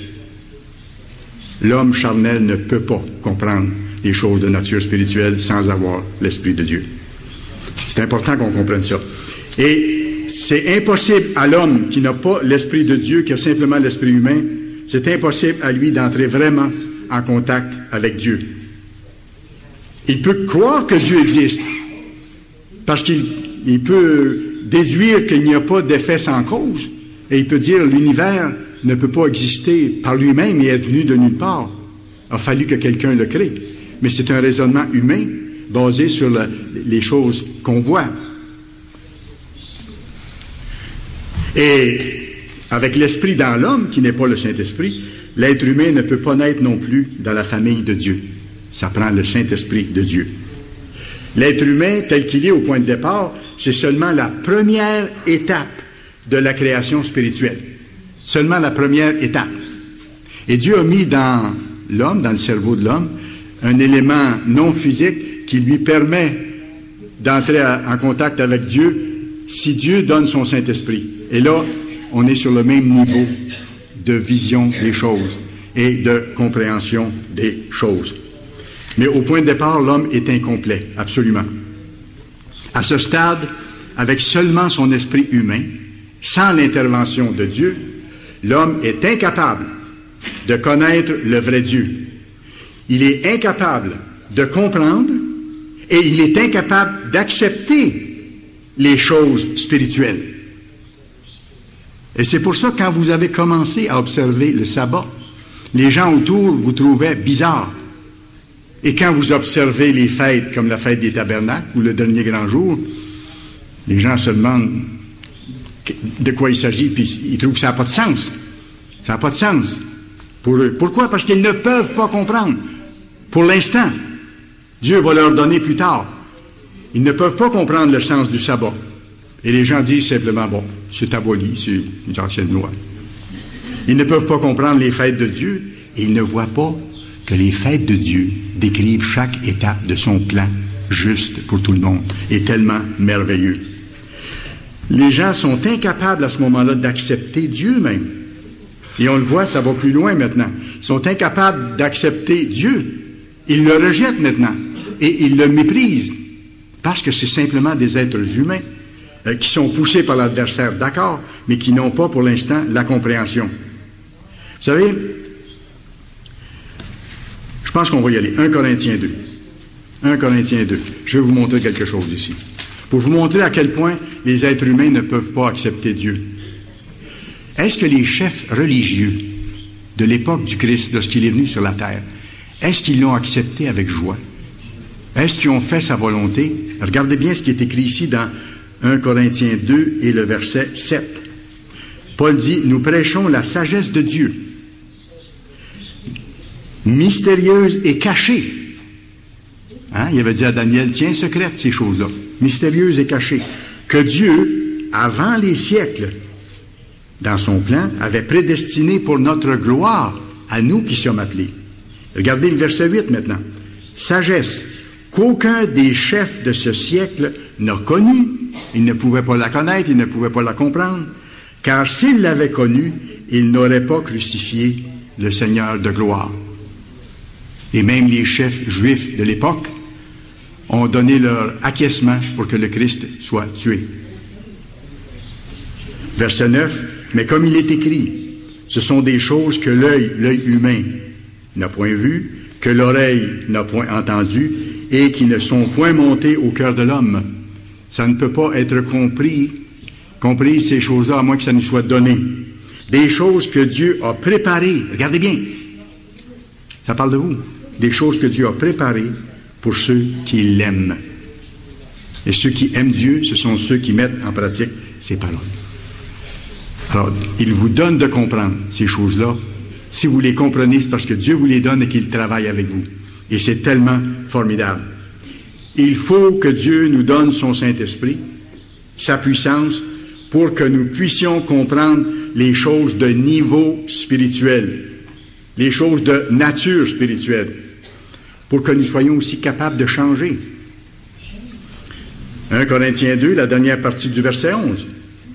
S1: L'homme charnel ne peut pas comprendre les choses de nature spirituelle sans avoir l'Esprit de Dieu. C'est important qu'on comprenne ça. Et c'est impossible à l'homme qui n'a pas l'Esprit de Dieu, qui a simplement l'Esprit humain, c'est impossible à lui d'entrer vraiment en contact avec Dieu. Il peut croire que Dieu existe, parce qu'il il peut déduire qu'il n'y a pas d'effet sans cause, et il peut dire l'univers ne peut pas exister par lui-même et être venu de nulle part. Il a fallu que quelqu'un le crée. Mais c'est un raisonnement humain basé sur le, les choses qu'on voit. Et avec l'esprit dans l'homme, qui n'est pas le Saint-Esprit, l'être humain ne peut pas naître non plus dans la famille de Dieu. Ça prend le Saint-Esprit de Dieu. L'être humain, tel qu'il est au point de départ, c'est seulement la première étape de la création spirituelle. Seulement la première étape. Et Dieu a mis dans l'homme, dans le cerveau de l'homme, un élément non physique qui lui permet d'entrer en contact avec Dieu si Dieu donne son Saint-Esprit. Et là, on est sur le même niveau de vision des choses et de compréhension des choses. Mais au point de départ, l'homme est incomplet, absolument. À ce stade, avec seulement son esprit humain, sans l'intervention de Dieu, l'homme est incapable de connaître le vrai Dieu. Il est incapable de comprendre et il est incapable d'accepter les choses spirituelles. Et c'est pour ça que quand vous avez commencé à observer le sabbat, les gens autour vous trouvaient bizarre. Et quand vous observez les fêtes comme la fête des tabernacles ou le dernier grand jour, les gens se demandent de quoi il s'agit, puis ils trouvent que ça n'a pas de sens. Ça n'a pas de sens pour eux. Pourquoi? Parce qu'ils ne peuvent pas comprendre. Pour l'instant, Dieu va leur donner plus tard. Ils ne peuvent pas comprendre le sens du sabbat. Et les gens disent simplement, bon, c'est aboli, c'est une ancienne loi. Ils ne peuvent pas comprendre les fêtes de Dieu et ils ne voient pas que les fêtes de Dieu décrivent chaque étape de son plan juste pour tout le monde et tellement merveilleux. Les gens sont incapables à ce moment-là d'accepter Dieu même. Et on le voit, ça va plus loin maintenant. Ils sont incapables d'accepter Dieu. Ils le rejettent maintenant et ils le méprisent parce que c'est simplement des êtres humains euh, qui sont poussés par l'adversaire, d'accord, mais qui n'ont pas pour l'instant la compréhension. Vous savez, je pense qu'on va y aller. un Corinthiens deux. un Corinthiens deux. Je vais vous montrer quelque chose ici. Pour vous montrer à quel point les êtres humains ne peuvent pas accepter Dieu. Est-ce que les chefs religieux de l'époque du Christ, lorsqu'il est venu sur la terre, est-ce qu'ils l'ont accepté avec joie? Est-ce qu'ils ont fait sa volonté? Regardez bien ce qui est écrit ici dans un Corinthiens deux et le verset sept. Paul dit, « Nous prêchons la sagesse de Dieu, mystérieuse et cachée. » Hein? Il avait dit à Daniel, « Tiens secrète ces choses-là, mystérieuse et cachée, que Dieu, avant les siècles, dans son plan, avait prédestiné pour notre gloire, à nous qui sommes appelés. » Regardez le verset huit maintenant. « Sagesse, qu'aucun des chefs de ce siècle n'a connue. » Il ne pouvait pas la connaître, il ne pouvait pas la comprendre, car s'il l'avait connue, il n'aurait pas crucifié le Seigneur de gloire. Et même les chefs juifs de l'époque ont donné leur acquiescement pour que le Christ soit tué. Verset neuf. Mais comme il est écrit, ce sont des choses que l'œil, l'œil humain n'a point vues, que l'oreille n'a point entendues, et qui ne sont point montées au cœur de l'homme. Ça ne peut pas être compris, compris ces choses-là, à moins que ça nous soit donné. Des choses que Dieu a préparées. Regardez bien. Ça parle de vous. Des choses que Dieu a préparées pour ceux qui l'aiment. Et ceux qui aiment Dieu, ce sont ceux qui mettent en pratique ses paroles. Alors, il vous donne de comprendre ces choses-là. Si vous les comprenez, c'est parce que Dieu vous les donne et qu'il travaille avec vous. Et c'est tellement formidable. Il faut que Dieu nous donne son Saint-Esprit, sa puissance, pour que nous puissions comprendre les choses de niveau spirituel, les choses de nature spirituelle, pour que nous soyons aussi capables de changer. un Corinthiens deux, la dernière partie du verset onze.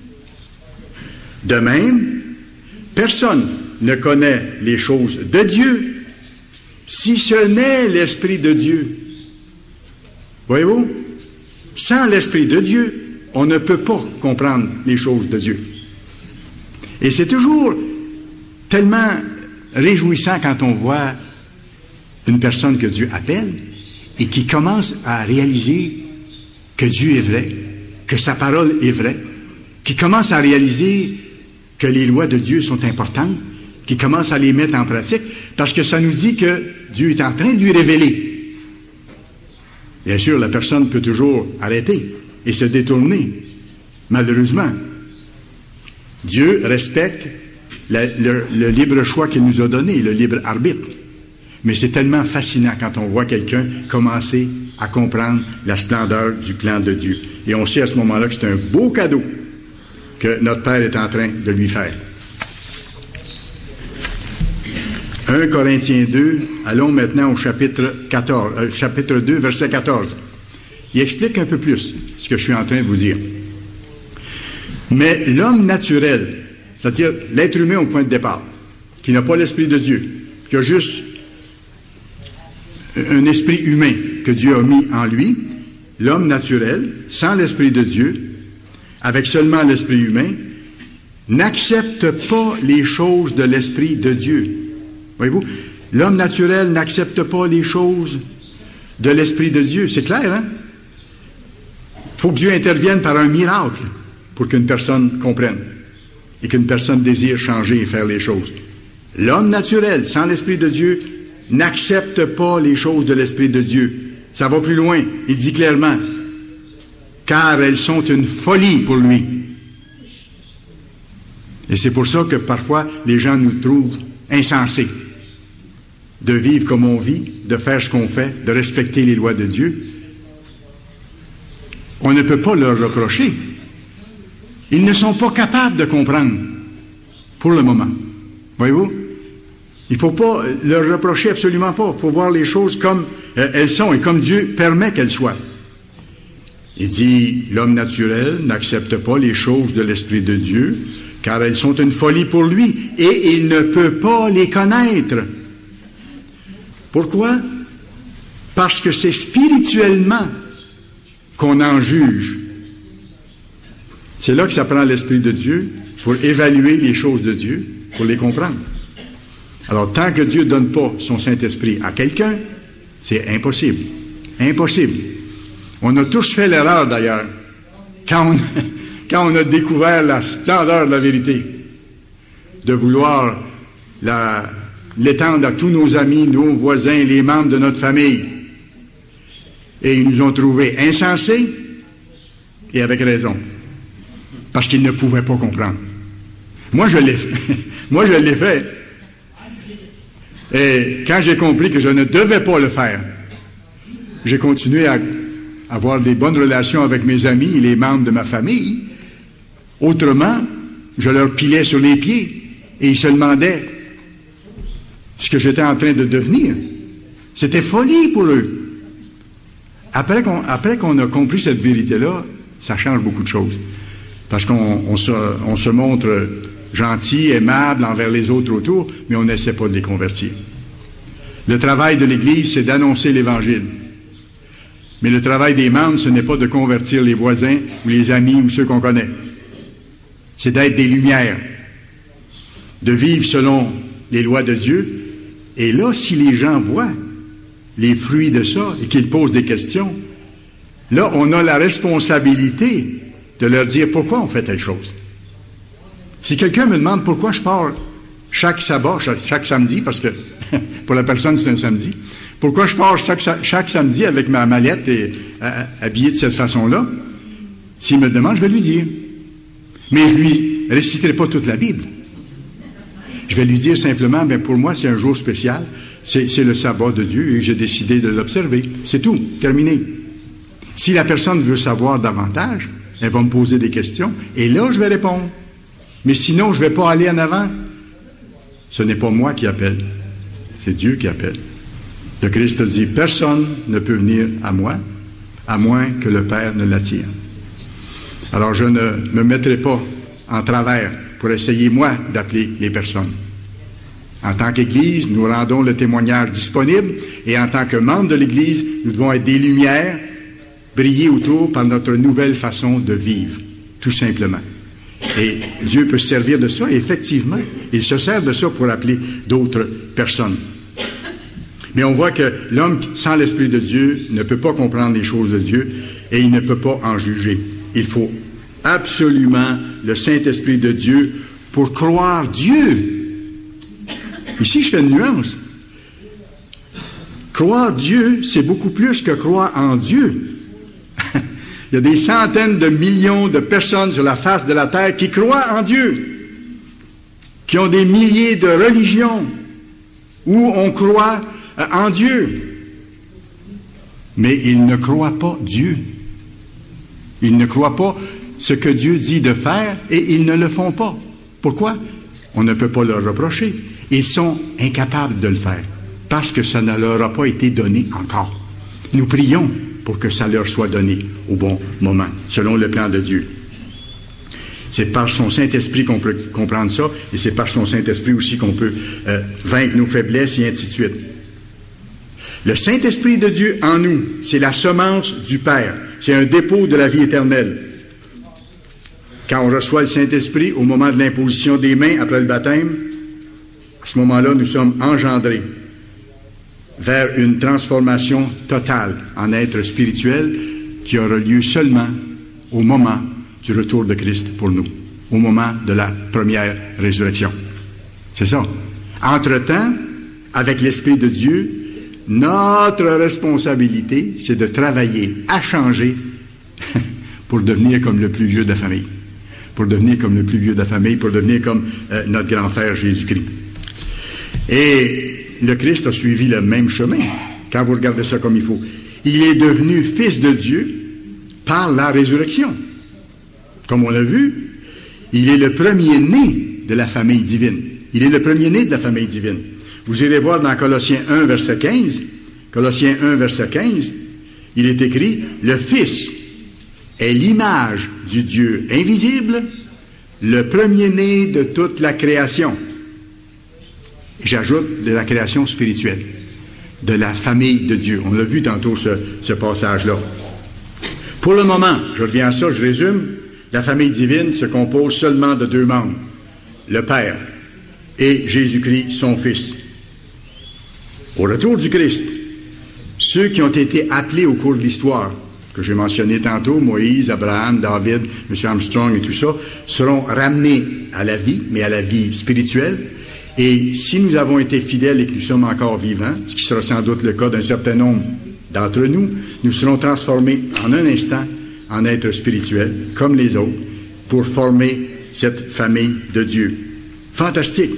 S1: De même, personne ne connaît les choses de Dieu, si ce n'est l'Esprit de Dieu. Voyez-vous? Sans l'Esprit de Dieu, on ne peut pas comprendre les choses de Dieu. Et c'est toujours tellement réjouissant quand on voit une personne que Dieu appelle et qui commence à réaliser que Dieu est vrai, que sa parole est vraie, qui commence à réaliser que les lois de Dieu sont importantes, qui commence à les mettre en pratique, parce que ça nous dit que Dieu est en train de lui révéler. Bien sûr, la personne peut toujours arrêter et se détourner, malheureusement. Dieu respecte la, le, le libre choix qu'il nous a donné, le libre arbitre. Mais c'est tellement fascinant quand on voit quelqu'un commencer à comprendre la splendeur du plan de Dieu. Et on sait à ce moment-là que c'est un beau cadeau que notre Père est en train de lui faire. un Corinthiens deux, allons maintenant au chapitre quatorze, euh, chapitre deux, verset quatorze. Il explique un peu plus ce que je suis en train de vous dire. Mais l'homme naturel, c'est-à-dire l'être humain au point de départ, qui n'a pas l'Esprit de Dieu, qui a juste un esprit humain que Dieu a mis en lui, l'homme naturel, sans l'Esprit de Dieu, avec seulement l'Esprit humain, n'accepte pas les choses de l'Esprit de Dieu. Voyez-vous, l'homme naturel n'accepte pas les choses de l'Esprit de Dieu. C'est clair, hein? Il faut que Dieu intervienne par un miracle pour qu'une personne comprenne et qu'une personne désire changer et faire les choses. L'homme naturel, sans l'Esprit de Dieu, n'accepte pas les choses de l'Esprit de Dieu. Ça va plus loin. Il dit clairement, car elles sont une folie pour lui. Et c'est pour ça que parfois les gens nous trouvent insensés de vivre comme on vit, de faire ce qu'on fait, de respecter les lois de Dieu. On ne peut pas leur reprocher. Ils ne sont pas capables de comprendre pour le moment. Voyez-vous? Il ne faut pas leur reprocher, absolument pas. Il faut voir les choses comme euh, elles sont et comme Dieu permet qu'elles soient. Il dit, l'homme naturel n'accepte pas les choses de l'Esprit de Dieu, car elles sont une folie pour lui, et il ne peut pas les connaître. Pourquoi? Parce que c'est spirituellement qu'on en juge. C'est là que ça prend l'Esprit de Dieu pour évaluer les choses de Dieu, pour les comprendre. Alors, tant que Dieu ne donne pas son Saint-Esprit à quelqu'un, c'est impossible. Impossible. On a tous fait l'erreur, d'ailleurs, quand on, quand on a découvert la splendeur de la vérité, de vouloir la, l'étendre à tous nos amis, nos voisins, les membres de notre famille. Et ils nous ont trouvés insensés, et avec raison, parce qu'ils ne pouvaient pas comprendre. Moi, je l'ai fait. Moi, je l'ai fait. Et quand j'ai compris que je ne devais pas le faire, j'ai continué à avoir des bonnes relations avec mes amis et les membres de ma famille. Autrement, je leur pilais sur les pieds et ils se demandaient ce que j'étais en train de devenir. C'était folie pour eux. Après qu'on, après qu'on a compris cette vérité-là, ça change beaucoup de choses. Parce qu'on on se, on se montre gentil, aimable envers les autres autour, mais on n'essaie pas de les convertir. Le travail de l'Église, c'est d'annoncer l'Évangile. Mais le travail des membres, ce n'est pas de convertir les voisins ou les amis ou ceux qu'on connaît. C'est d'être des lumières, de vivre selon les lois de Dieu. Et là, si les gens voient les fruits de ça et qu'ils posent des questions, là, on a la responsabilité de leur dire pourquoi on fait telle chose. Si quelqu'un me demande pourquoi je pars chaque sabbat, chaque, chaque samedi, parce que pour la personne c'est un samedi, pourquoi je pars chaque, chaque samedi avec ma mallette et euh, habillé de cette façon-là, s'il me demande, je vais lui dire. Mais je lui réciterai pas toute la Bible. Je vais lui dire simplement, ben pour moi c'est un jour spécial, c'est, c'est le sabbat de Dieu et j'ai décidé de l'observer. C'est tout, terminé. Si la personne veut savoir davantage, elle va me poser des questions et là je vais répondre. Mais sinon, je ne vais pas aller en avant. Ce n'est pas moi qui appelle, c'est Dieu qui appelle. Le Christ dit, personne ne peut venir à moi, à moins que le Père ne l'attire. Alors, je ne me mettrai pas en travers pour essayer, moi, d'appeler les personnes. En tant qu'Église, nous rendons le témoignage disponible, et en tant que membres de l'Église, nous devons être des lumières briller autour par notre nouvelle façon de vivre, tout simplement. Et Dieu peut se servir de ça, et effectivement, il se sert de ça pour appeler d'autres personnes. Mais on voit que l'homme sans l'Esprit de Dieu ne peut pas comprendre les choses de Dieu et il ne peut pas en juger. Il faut absolument le Saint-Esprit de Dieu pour croire Dieu. Ici, je fais une nuance. Croire Dieu, c'est beaucoup plus que croire en Dieu. Il y a des centaines de millions de personnes sur la face de la terre qui croient en Dieu, qui ont des milliers de religions où on croit en Dieu. Mais ils ne croient pas Dieu. Ils ne croient pas ce que Dieu dit de faire et ils ne le font pas. Pourquoi? On ne peut pas leur reprocher. Ils sont incapables de le faire parce que ça ne leur a pas été donné encore. Nous prions pour que ça leur soit donné au bon moment, selon le plan de Dieu. C'est par son Saint-Esprit qu'on peut comprendre ça, et c'est par son Saint-Esprit aussi qu'on peut euh, vaincre nos faiblesses, et ainsi de suite. Le Saint-Esprit de Dieu en nous, c'est la semence du Père. C'est un dépôt de la vie éternelle. Quand on reçoit le Saint-Esprit, au moment de l'imposition des mains après le baptême, à ce moment-là, nous sommes engendrés vers une transformation totale en être spirituel qui aura lieu seulement au moment du retour de Christ pour nous, au moment de la première résurrection. C'est ça. Entre-temps, avec l'Esprit de Dieu, notre responsabilité, c'est de travailler à changer pour devenir comme le plus vieux de la famille, pour devenir comme le plus vieux de la famille, pour devenir comme euh, notre grand frère Jésus-Christ. Et le Christ a suivi le même chemin, quand vous regardez ça comme il faut. Il est devenu fils de Dieu par la résurrection. Comme on l'a vu, il est le premier-né de la famille divine. Il est le premier-né de la famille divine. Vous irez voir dans Colossiens un, verset quinze, Colossiens un, verset quinze, il est écrit, « Le Fils est l'image du Dieu invisible, le premier-né de toute la création. » J'ajoute de la création spirituelle, de la famille de Dieu. On l'a vu tantôt, ce, ce passage-là. Pour le moment, je reviens à ça, je résume, la famille divine se compose seulement de deux membres, le Père et Jésus-Christ, son Fils. Au retour du Christ, ceux qui ont été appelés au cours de l'histoire, que j'ai mentionné tantôt, Moïse, Abraham, David, M. Armstrong et tout ça, seront ramenés à la vie, mais à la vie spirituelle. Et si nous avons été fidèles et que nous sommes encore vivants, ce qui sera sans doute le cas d'un certain nombre d'entre nous, nous serons transformés en un instant en êtres spirituels, comme les autres, pour former cette famille de Dieu. Fantastique!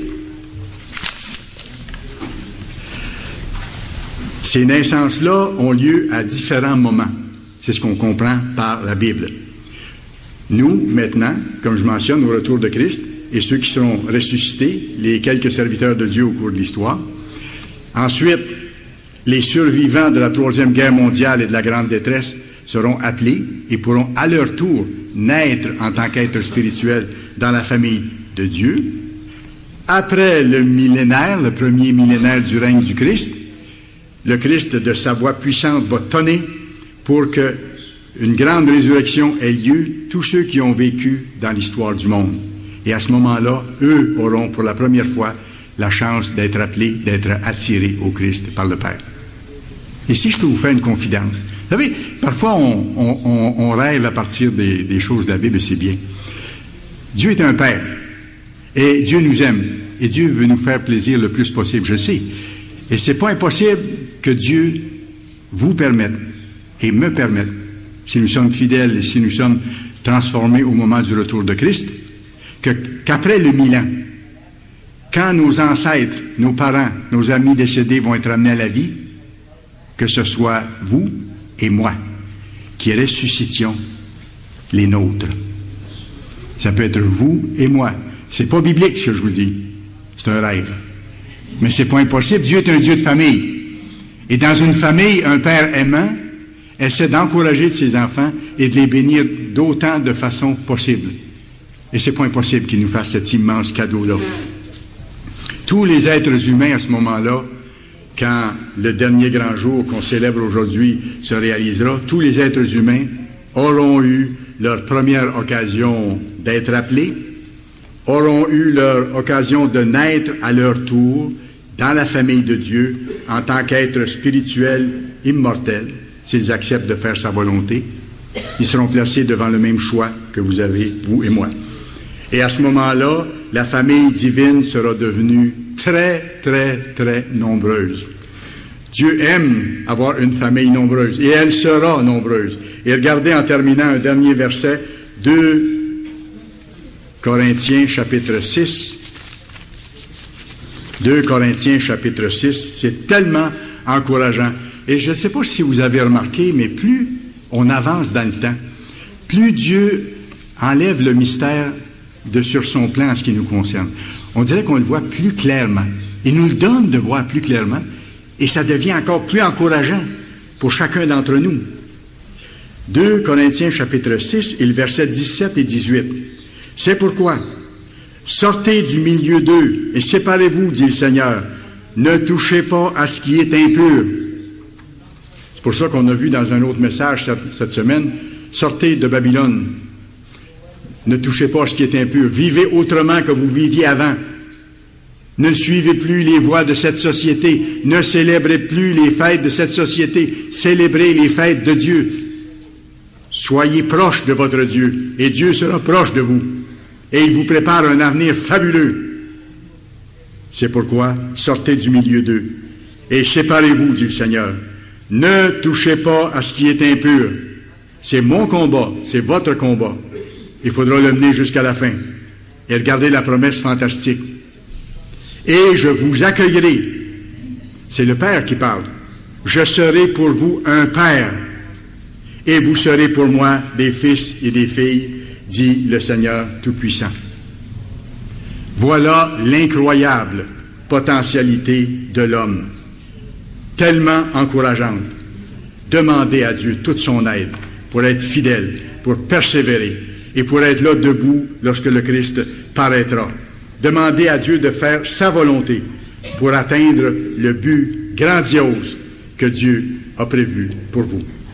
S1: Ces naissances-là ont lieu à différents moments. C'est ce qu'on comprend par la Bible. Nous, maintenant, comme je mentionne, au retour de Christ, et ceux qui seront ressuscités, les quelques serviteurs de Dieu au cours de l'histoire. Ensuite, les survivants de la Troisième Guerre mondiale et de la Grande Détresse seront appelés et pourront à leur tour naître en tant qu'êtres spirituels dans la famille de Dieu. Après le millénaire, le premier millénaire du règne du Christ, le Christ de sa voix puissante va tonner pour que une grande résurrection ait lieu, tous ceux qui ont vécu dans l'histoire du monde. Et à ce moment-là, eux auront pour la première fois la chance d'être appelés, d'être attirés au Christ par le Père. Et si je peux vous faire une confidence, vous savez, parfois on, on, on rêve à partir des, des choses de la Bible et c'est bien. Dieu est un Père et Dieu nous aime et Dieu veut nous faire plaisir le plus possible, je sais. Et c'est pas impossible que Dieu vous permette et me permette, si nous sommes fidèles et si nous sommes transformés au moment du retour de Christ, que, qu'après le mille ans, quand nos ancêtres, nos parents, nos amis décédés vont être amenés à la vie, que ce soit vous et moi qui ressuscitions les nôtres. Ça peut être vous et moi. C'est pas biblique ce que je vous dis. C'est un rêve. Mais c'est pas impossible. Dieu est un Dieu de famille. Et dans une famille, un père aimant essaie d'encourager ses enfants et de les bénir d'autant de façon possible. Et c'est pas impossible qu'il nous fasse cet immense cadeau-là. Tous les êtres humains, à ce moment-là, quand le dernier grand jour qu'on célèbre aujourd'hui se réalisera, tous les êtres humains auront eu leur première occasion d'être appelés, auront eu leur occasion de naître à leur tour dans la famille de Dieu en tant qu'êtres spirituels immortels, s'ils acceptent de faire sa volonté. Ils seront placés devant le même choix que vous avez, vous et moi. Et à ce moment-là, la famille divine sera devenue très, très, très nombreuse. Dieu aime avoir une famille nombreuse, et elle sera nombreuse. Et regardez en terminant un dernier verset, deux Corinthiens chapitre six. deux Corinthiens chapitre six, c'est tellement encourageant. Et je ne sais pas si vous avez remarqué, mais plus on avance dans le temps, plus Dieu enlève le mystère de sur son plan en ce qui nous concerne. On dirait qu'on le voit plus clairement. Il nous le donne de voir plus clairement, et ça devient encore plus encourageant pour chacun d'entre nous. deux Corinthiens chapitre six, et le verset dix-sept et dix-huit. C'est pourquoi, sortez du milieu d'eux et séparez-vous, dit le Seigneur. Ne touchez pas à ce qui est impur. C'est pour ça qu'on a vu dans un autre message cette, cette semaine, sortez de Babylone. Ne touchez pas à ce qui est impur. Vivez autrement que vous viviez avant. Ne suivez plus les voies de cette société. Ne célébrez plus les fêtes de cette société. Célébrez les fêtes de Dieu. Soyez proches de votre Dieu, et Dieu sera proche de vous. Et il vous prépare un avenir fabuleux. C'est pourquoi, sortez du milieu d'eux, et séparez-vous, dit le Seigneur. Ne touchez pas à ce qui est impur. C'est mon combat, c'est votre combat. Il faudra le mener jusqu'à la fin. Et regardez la promesse fantastique. Et je vous accueillerai. C'est le Père qui parle. Je serai pour vous un Père, et vous serez pour moi des fils et des filles, dit le Seigneur Tout-Puissant. Voilà l'incroyable potentialité de l'homme, tellement encourageante. Demandez à Dieu toute son aide pour être fidèle, pour persévérer et pour être là debout lorsque le Christ paraîtra. Demandez à Dieu de faire sa volonté pour atteindre le but grandiose que Dieu a prévu pour vous.